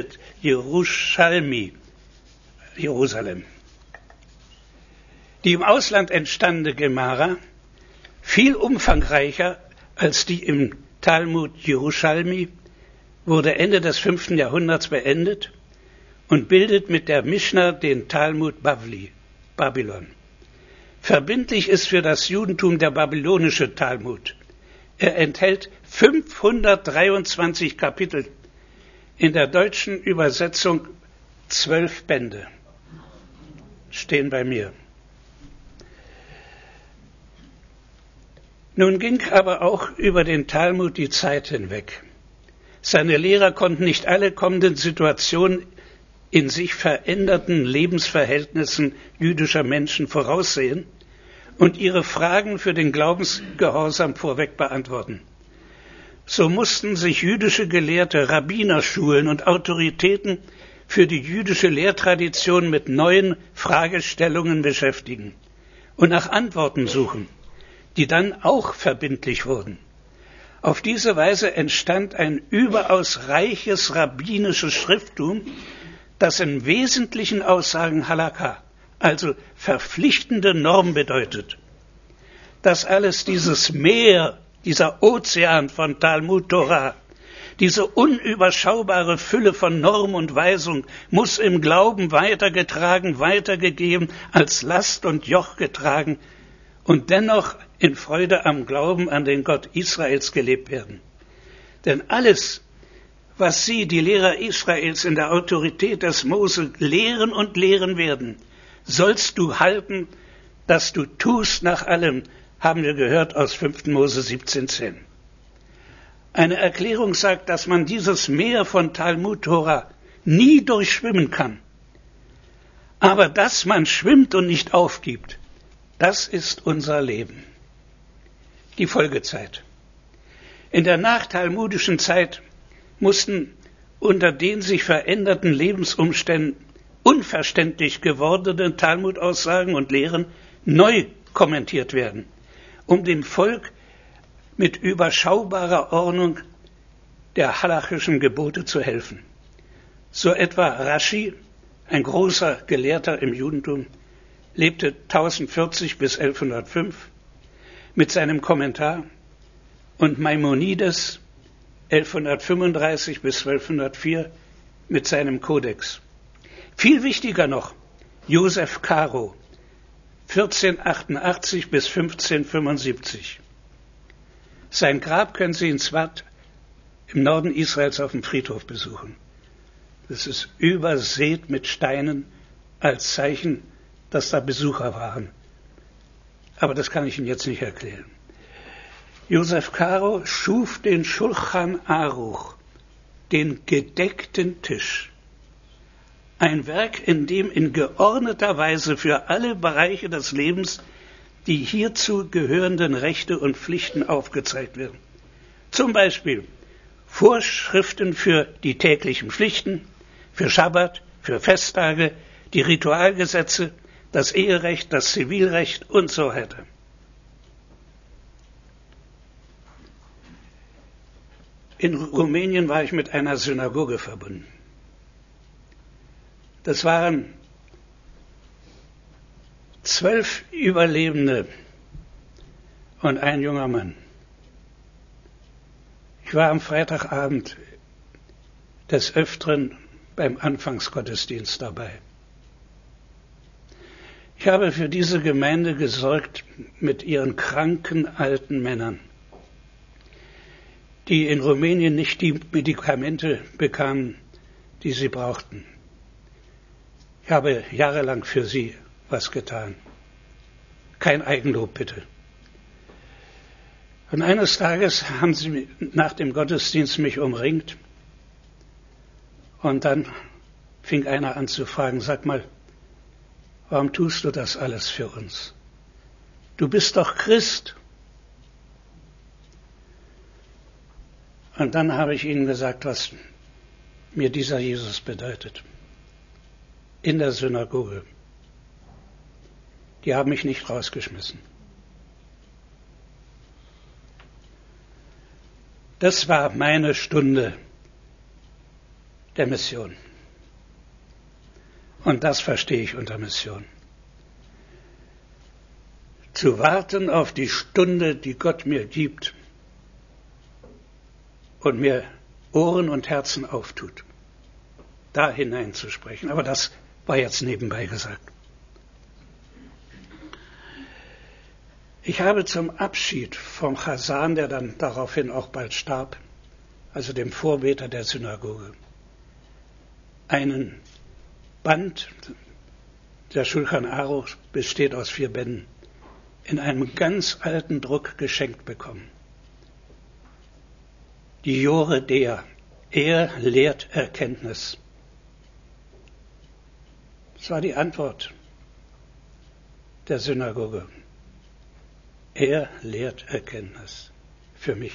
Die im Ausland entstandene Gemara, viel umfangreicher als die im Talmud Jerusalmi, wurde Ende des 5. Jahrhunderts beendet und bildet mit der Mishnah den Talmud Bavli, Babylon. Verbindlich ist für das Judentum der babylonische Talmud. Er enthält 523 Kapitel, in der deutschen Übersetzung 12 Bände. Stehen bei mir. Nun ging aber auch über den Talmud die Zeit hinweg. Seine Lehrer konnten nicht alle kommenden Situationen in sich veränderten Lebensverhältnissen jüdischer Menschen voraussehen und ihre Fragen für den Glaubensgehorsam vorweg beantworten. So mussten sich jüdische Gelehrte, Rabbiner schulen und Autoritäten für die jüdische Lehrtradition mit neuen Fragestellungen beschäftigen und nach Antworten suchen, die dann auch verbindlich wurden. Auf diese Weise entstand ein überaus reiches rabbinisches Schrifttum, das in wesentlichen Aussagen Halakha, also verpflichtende Norm bedeutet. Das alles, dieses Meer, dieser Ozean von Talmud Torah, diese unüberschaubare Fülle von Norm und Weisung muss im Glauben weitergetragen, weitergegeben, als Last und Joch getragen und dennoch in Freude am Glauben an den Gott Israels gelebt werden. Denn alles, was Sie, die Lehrer Israels, in der Autorität des Mose lehren und lehren werden, sollst du halten, dass du tust nach allem, haben wir gehört aus 5. Mose 17,10. Eine Erklärung sagt, dass man dieses Meer von Talmud Torah nie durchschwimmen kann. Aber dass man schwimmt und nicht aufgibt, das ist unser Leben. Die Folgezeit. In der nachtalmudischen Zeit mussten unter den sich veränderten Lebensumständen unverständlich gewordenen Talmudaussagen und Lehren neu kommentiert werden, um dem Volk mit überschaubarer Ordnung der halachischen Gebote zu helfen. So etwa Rashi, ein großer Gelehrter im Judentum, lebte 1040 bis 1105 mit seinem Kommentar, und Maimonides 1135 bis 1204 mit seinem Kodex. Viel wichtiger noch, Josef Karo 1488 bis 1575. Sein Grab können Sie in Tzfat im Norden Israels auf dem Friedhof besuchen. Das ist übersät mit Steinen als Zeichen, dass da Besucher waren. Aber das kann ich Ihnen jetzt nicht erklären. Josef Karo schuf den Schulchan Aruch, den gedeckten Tisch. Ein Werk, in dem in geordneter Weise für alle Bereiche des Lebens die hierzu gehörenden Rechte und Pflichten aufgezeigt werden. Zum Beispiel Vorschriften für die täglichen Pflichten, für Schabbat, für Festtage, die Ritualgesetze, das Eherecht, das Zivilrecht und so weiter. In Rumänien war ich mit einer Synagoge verbunden. Das waren 12 Überlebende und ein junger Mann. Ich war am Freitagabend des Öfteren beim Anfangsgottesdienst dabei. Ich habe für diese Gemeinde gesorgt mit ihren kranken alten Männern, die in Rumänien nicht die Medikamente bekamen, die sie brauchten. Ich habe jahrelang für sie was getan. Kein Eigenlob, bitte. Und eines Tages haben sie nach dem Gottesdienst mich umringt und dann fing einer an zu fragen, sag mal, warum tust du das alles für uns? Du bist doch Christ. Und dann habe ich ihnen gesagt, was mir dieser Jesus bedeutet. In der Synagoge. Die haben mich nicht rausgeschmissen. Das war meine Stunde der Mission. Und das verstehe ich unter Mission. Zu warten auf die Stunde, die Gott mir gibt und mir Ohren und Herzen auftut, da hineinzusprechen. Aber das war jetzt nebenbei gesagt. Ich habe zum Abschied vom Chazan, der dann daraufhin auch bald starb, also dem Vorbeter der Synagoge, einen Band, der Schulchan Aruch besteht aus 4 Bänden, in einem ganz alten Druck geschenkt bekommen. Die Jore der, er lehrt Erkenntnis. Das war die Antwort der Synagoge. Er lehrt Erkenntnis für mich.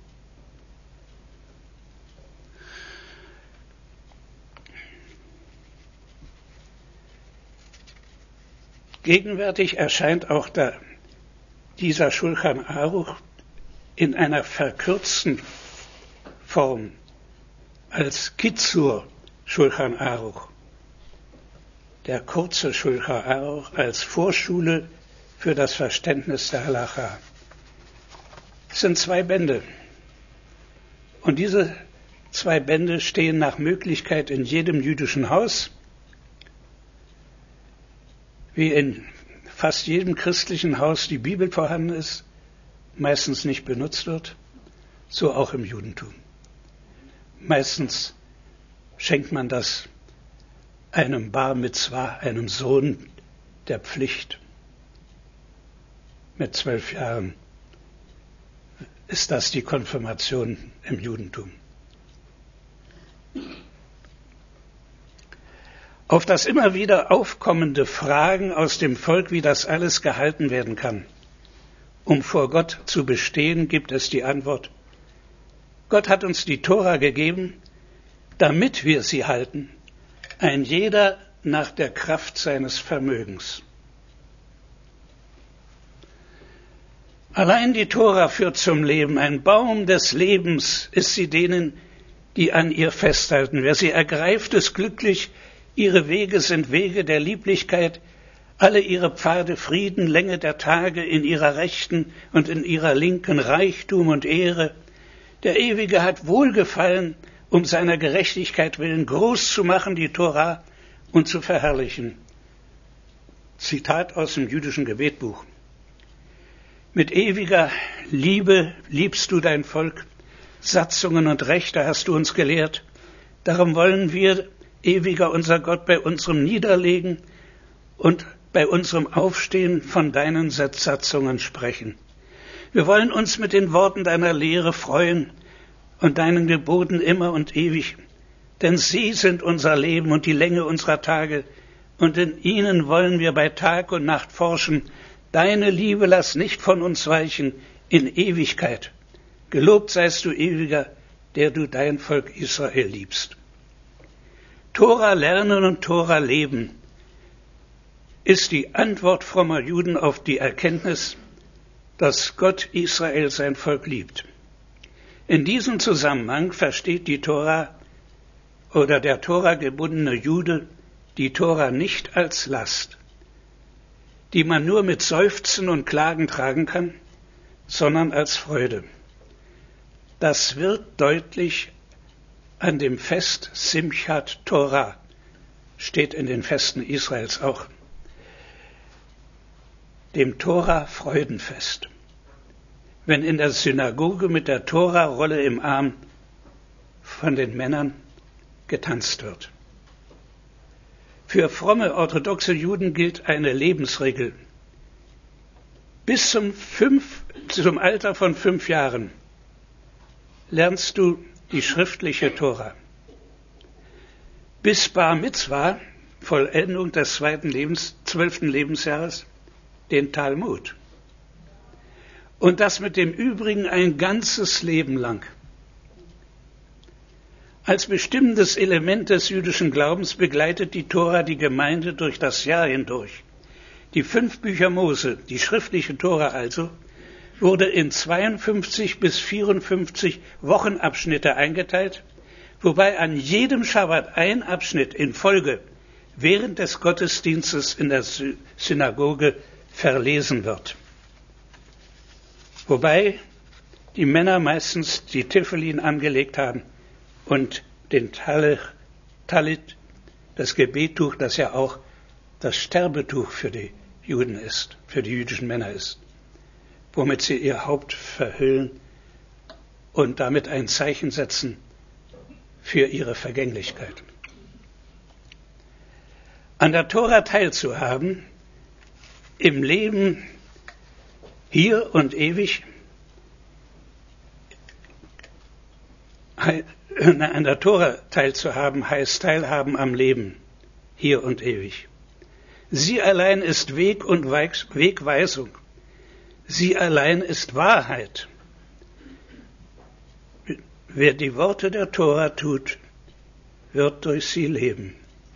Gegenwärtig erscheint auch dieser Schulchan Aruch in einer verkürzten Form als Kitzur Schulchan Aruch. Der kurze Schulchan Aruch als Vorschule für das Verständnis der Halacha. Es sind 2 Bände. Und diese 2 Bände stehen nach Möglichkeit in jedem jüdischen Haus, wie in fast jedem christlichen Haus die Bibel vorhanden ist, meistens nicht benutzt wird, so auch im Judentum. Meistens schenkt man das einem Bar Mitzvah, einem Sohn der Pflicht. Mit 12 Jahren ist das die Konfirmation im Judentum. Auf das immer wieder aufkommende Fragen aus dem Volk, wie das alles gehalten werden kann, um vor Gott zu bestehen, gibt es die Antwort: Gott hat uns die Tora gegeben, damit wir sie halten, ein jeder nach der Kraft seines Vermögens. Allein die Tora führt zum Leben. Ein Baum des Lebens ist sie denen, die an ihr festhalten. Wer sie ergreift, ist glücklich. Ihre Wege sind Wege der Lieblichkeit. Alle ihre Pfade Frieden, Länge der Tage, in ihrer rechten und in ihrer linken Reichtum und Ehre. Der Ewige hat Wohlgefallen, um seiner Gerechtigkeit willen groß zu machen, die Tora, und zu verherrlichen. Zitat aus dem jüdischen Gebetbuch. Mit ewiger Liebe liebst du dein Volk, Satzungen und Rechte hast du uns gelehrt. Darum wollen wir, ewiger unser Gott, bei unserem Niederlegen und bei unserem Aufstehen von deinen Satzungen sprechen. Wir wollen uns mit den Worten deiner Lehre freuen und deinen Geboten immer und ewig, denn sie sind unser Leben und die Länge unserer Tage, und in ihnen wollen wir bei Tag und Nacht forschen. Deine Liebe lass nicht von uns weichen in Ewigkeit. Gelobt seist du, Ewiger, der du dein Volk Israel liebst. Tora lernen und Tora leben ist die Antwort frommer Juden auf die Erkenntnis, dass Gott Israel sein Volk liebt. In diesem Zusammenhang versteht die Tora oder der Tora gebundene Jude die Tora nicht als Last, die man nur mit Seufzen und Klagen tragen kann, sondern als Freude. Das wird deutlich an dem Fest Simchat Torah, steht in den Festen Israels auch, dem Tora-Freudenfest. Wenn in der Synagoge mit der Tora-Rolle im Arm von den Männern getanzt wird. Für fromme orthodoxe Juden gilt eine Lebensregel. Bis zum Alter von 5 Jahren lernst du die schriftliche Tora. Bis Bar Mitzvah, Vollendung des 12. Lebensjahres, den Talmud. Und das mit dem Übrigen ein ganzes Leben lang. Als bestimmendes Element des jüdischen Glaubens begleitet die Tora die Gemeinde durch das Jahr hindurch. Die 5 Bücher Mose, die schriftliche Tora also, wurde in 52 bis 54 Wochenabschnitte eingeteilt, wobei an jedem Schabbat ein Abschnitt in Folge während des Gottesdienstes in der Synagoge verlesen wird. Wobei die Männer meistens die Tefillin angelegt haben und den Talit, das Gebettuch, das ja auch das Sterbetuch für die Juden ist, für die jüdischen Männer ist, womit sie ihr Haupt verhüllen und damit ein Zeichen setzen für ihre Vergänglichkeit. An der Tora teilzuhaben, im Leben hier und ewig, an der Tora teilzuhaben, heißt Teilhaben am Leben, hier und ewig. Sie allein ist Weg und Wegweisung. Sie allein ist Wahrheit. Wer die Worte der Tora tut, wird durch sie leben.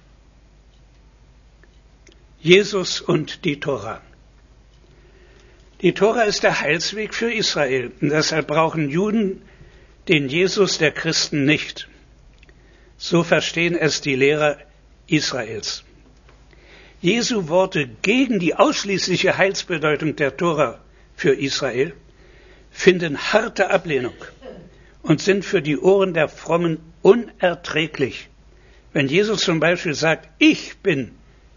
Jesus und die Tora. Die Tora ist der Heilsweg für Israel. Und deshalb brauchen Juden den Jesus der Christen nicht. So verstehen es die Lehrer Israels. Jesu Worte gegen die ausschließliche Heilsbedeutung der Tora für Israel finden harte Ablehnung und sind für die Ohren der Frommen unerträglich. Wenn Jesus zum Beispiel sagt, ich bin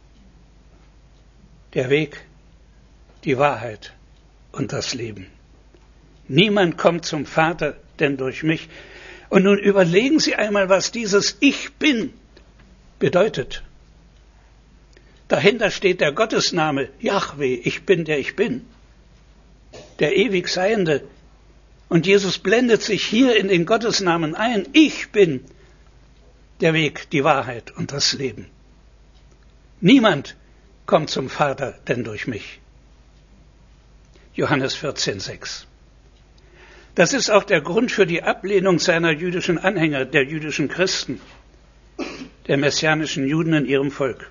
der Weg, die Wahrheit und das Leben. Niemand kommt zum Vater, denn durch mich. Und nun überlegen Sie einmal, was dieses Ich bin bedeutet. Dahinter steht der Gottesname Jahwe, ich bin, der ich bin, der ewig Seiende. Und Jesus blendet sich hier in den Gottesnamen ein. Ich bin der Weg, die Wahrheit und das Leben. Niemand kommt zum Vater, denn durch mich. Johannes 14,6. Das ist auch der Grund für die Ablehnung seiner jüdischen Anhänger, der jüdischen Christen, der messianischen Juden in ihrem Volk.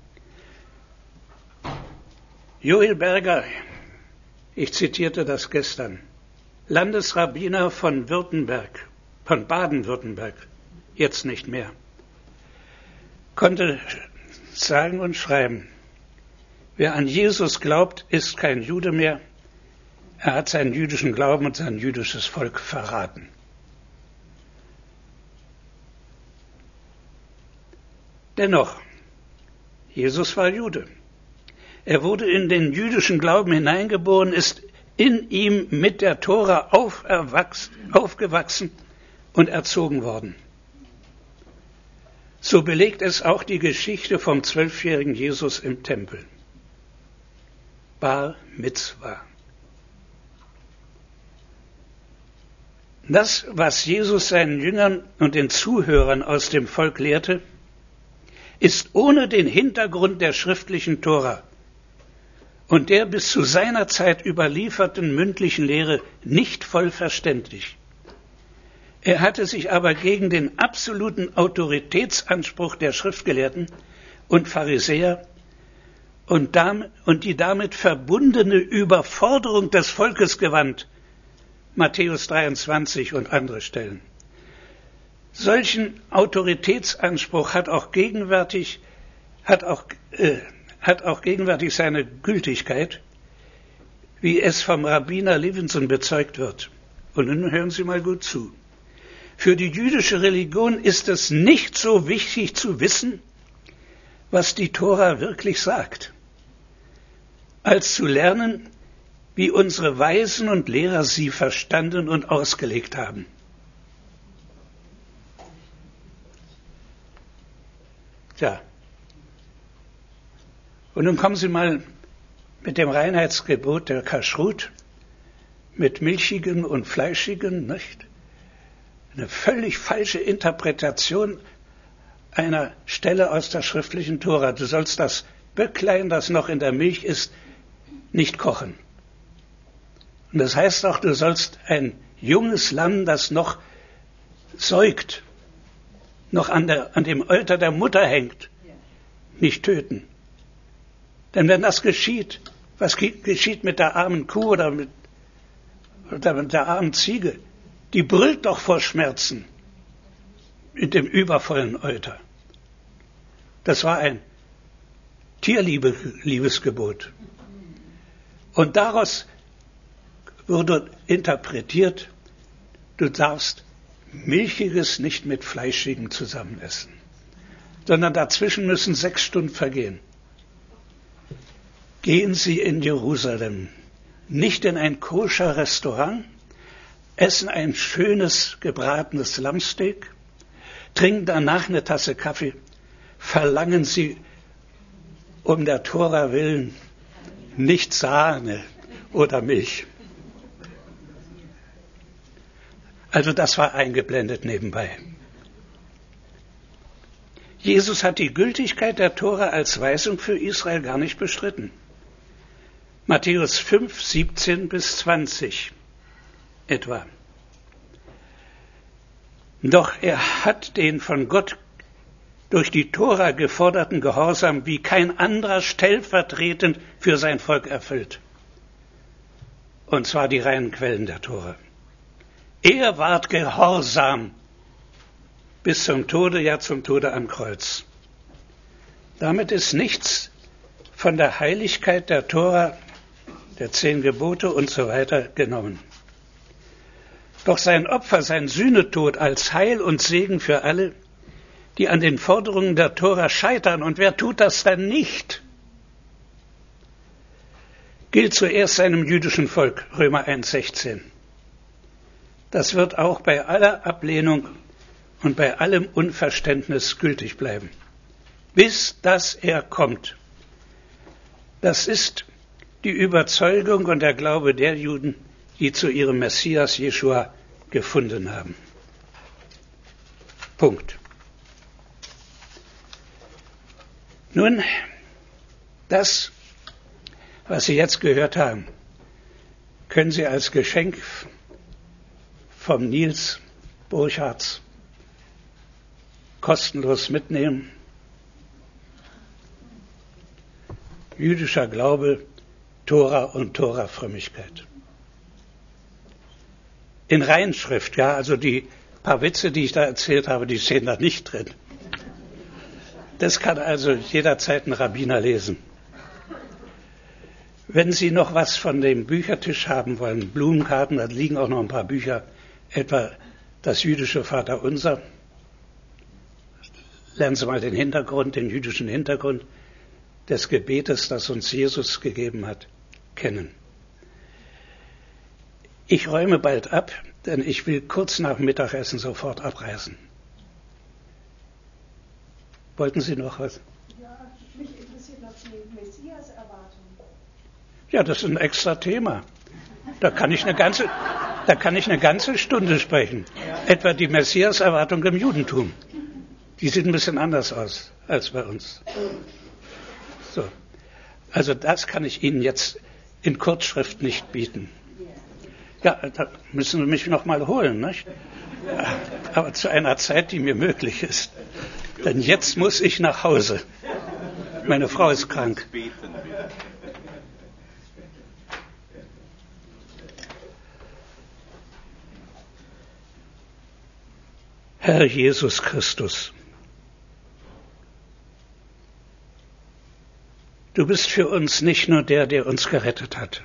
Joel Berger, ich zitierte das gestern, Landesrabbiner von Baden-Württemberg, jetzt nicht mehr, konnte sagen und schreiben, wer an Jesus glaubt, ist kein Jude mehr. Er hat seinen jüdischen Glauben und sein jüdisches Volk verraten. Dennoch, Jesus war Jude. Er wurde in den jüdischen Glauben hineingeboren, ist in ihm mit der Tora aufgewachsen und erzogen worden. So belegt es auch die Geschichte vom 12-jährigen Jesus im Tempel. Bar Mitzvah. Das, was Jesus seinen Jüngern und den Zuhörern aus dem Volk lehrte, ist ohne den Hintergrund der schriftlichen Tora und der bis zu seiner Zeit überlieferten mündlichen Lehre nicht voll verständlich. Er hatte sich aber gegen den absoluten Autoritätsanspruch der Schriftgelehrten und Pharisäer und die damit verbundene Überforderung des Volkes gewandt. Matthäus 23 und andere Stellen. Solchen Autoritätsanspruch hat auch gegenwärtig seine Gültigkeit, wie es vom Rabbiner Levinson bezeugt wird. Und nun hören Sie mal gut zu. Für die jüdische Religion ist es nicht so wichtig zu wissen, was die Tora wirklich sagt, als zu lernen, wie unsere Weisen und Lehrer sie verstanden und ausgelegt haben. Tja. Und nun kommen Sie mal mit dem Reinheitsgebot der Kashrut, mit milchigen und fleischigen, nicht? Eine völlig falsche Interpretation einer Stelle aus der schriftlichen Tora. Du sollst das Böcklein, das noch in der Milch ist, nicht kochen. Und das heißt auch, du sollst ein junges Lamm, das noch säugt, noch an dem Euter der Mutter hängt, nicht töten. Denn wenn das geschieht, was geschieht mit der armen Kuh oder mit der armen Ziege? Die brüllt doch vor Schmerzen mit dem übervollen Euter. Das war ein Tierliebesgebot. Und daraus wurde interpretiert, du darfst Milchiges nicht mit Fleischigem zusammen essen, sondern dazwischen müssen 6 Stunden vergehen. Gehen Sie in Jerusalem nicht in ein koscher Restaurant, essen ein schönes gebratenes Lammsteak, trinken danach eine Tasse Kaffee, verlangen Sie um der Tora willen nicht Sahne oder Milch. Also das war eingeblendet nebenbei. Jesus hat die Gültigkeit der Tora als Weisung für Israel gar nicht bestritten. Matthäus 5, 17 bis 20 etwa. Doch er hat den von Gott durch die Tora geforderten Gehorsam wie kein anderer stellvertretend für sein Volk erfüllt. Und zwar die reinen Quellen der Tora. Er ward gehorsam bis zum Tode, ja zum Tode am Kreuz. Damit ist nichts von der Heiligkeit der Tora, der 10 Gebote und so weiter genommen. Doch sein Opfer, sein Sühnetod als Heil und Segen für alle, die an den Forderungen der Tora scheitern, und wer tut das dann nicht, gilt zuerst seinem jüdischen Volk, Römer 1,16. Das wird auch bei aller Ablehnung und bei allem Unverständnis gültig bleiben, bis dass er kommt. Das ist die Überzeugung und der Glaube der Juden, die zu ihrem Messias Jeschua gefunden haben. Punkt. Nun, das, was Sie jetzt gehört haben, können Sie als Geschenk vom Niels Burchards kostenlos mitnehmen. Jüdischer Glaube, Tora und Tora-Frömmigkeit. In Reinschrift, ja, also die paar Witze, die ich da erzählt habe, die stehen da nicht drin. Das kann also jederzeit ein Rabbiner lesen. Wenn Sie noch was von dem Büchertisch haben wollen, Blumenkarten, da liegen auch noch ein paar Bücher, etwa das jüdische Vaterunser. Lernen Sie mal den Hintergrund, den jüdischen Hintergrund des Gebetes, das uns Jesus gegeben hat, kennen. Ich räume bald ab, denn ich will kurz nach Mittagessen sofort abreisen. Wollten Sie noch was? Ja, mich interessiert noch die Messias-Erwartung. Ja, das ist ein extra Thema. Da kann ich eine ganze Stunde sprechen. Etwa die Messias-Erwartung im Judentum. Die sieht ein bisschen anders aus als bei uns. So. Also das kann ich Ihnen jetzt in Kurzschrift nicht bieten. Ja, da müssen Sie mich noch mal holen, nicht? Aber zu einer Zeit, die mir möglich ist. Denn jetzt muss ich nach Hause. Meine Frau ist krank. Herr Jesus Christus, du bist für uns nicht nur der uns gerettet hat.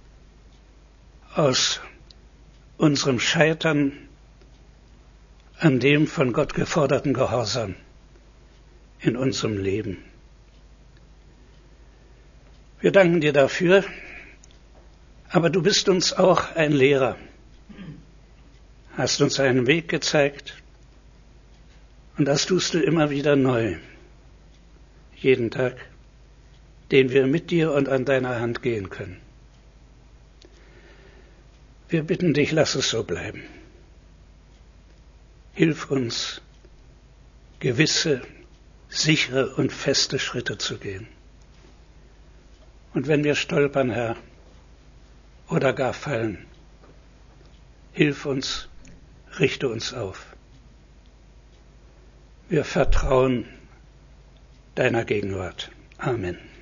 Aus unserem Scheitern an dem von Gott geforderten Gehorsam in unserem Leben. Wir danken dir dafür, aber du bist uns auch ein Lehrer, hast uns einen Weg gezeigt und das tust du immer wieder neu, jeden Tag, den wir mit dir und an deiner Hand gehen können. Wir bitten dich, lass es so bleiben. Hilf uns, gewisse, sichere und feste Schritte zu gehen. Und wenn wir stolpern, Herr, oder gar fallen, hilf uns, richte uns auf. Wir vertrauen deiner Gegenwart. Amen.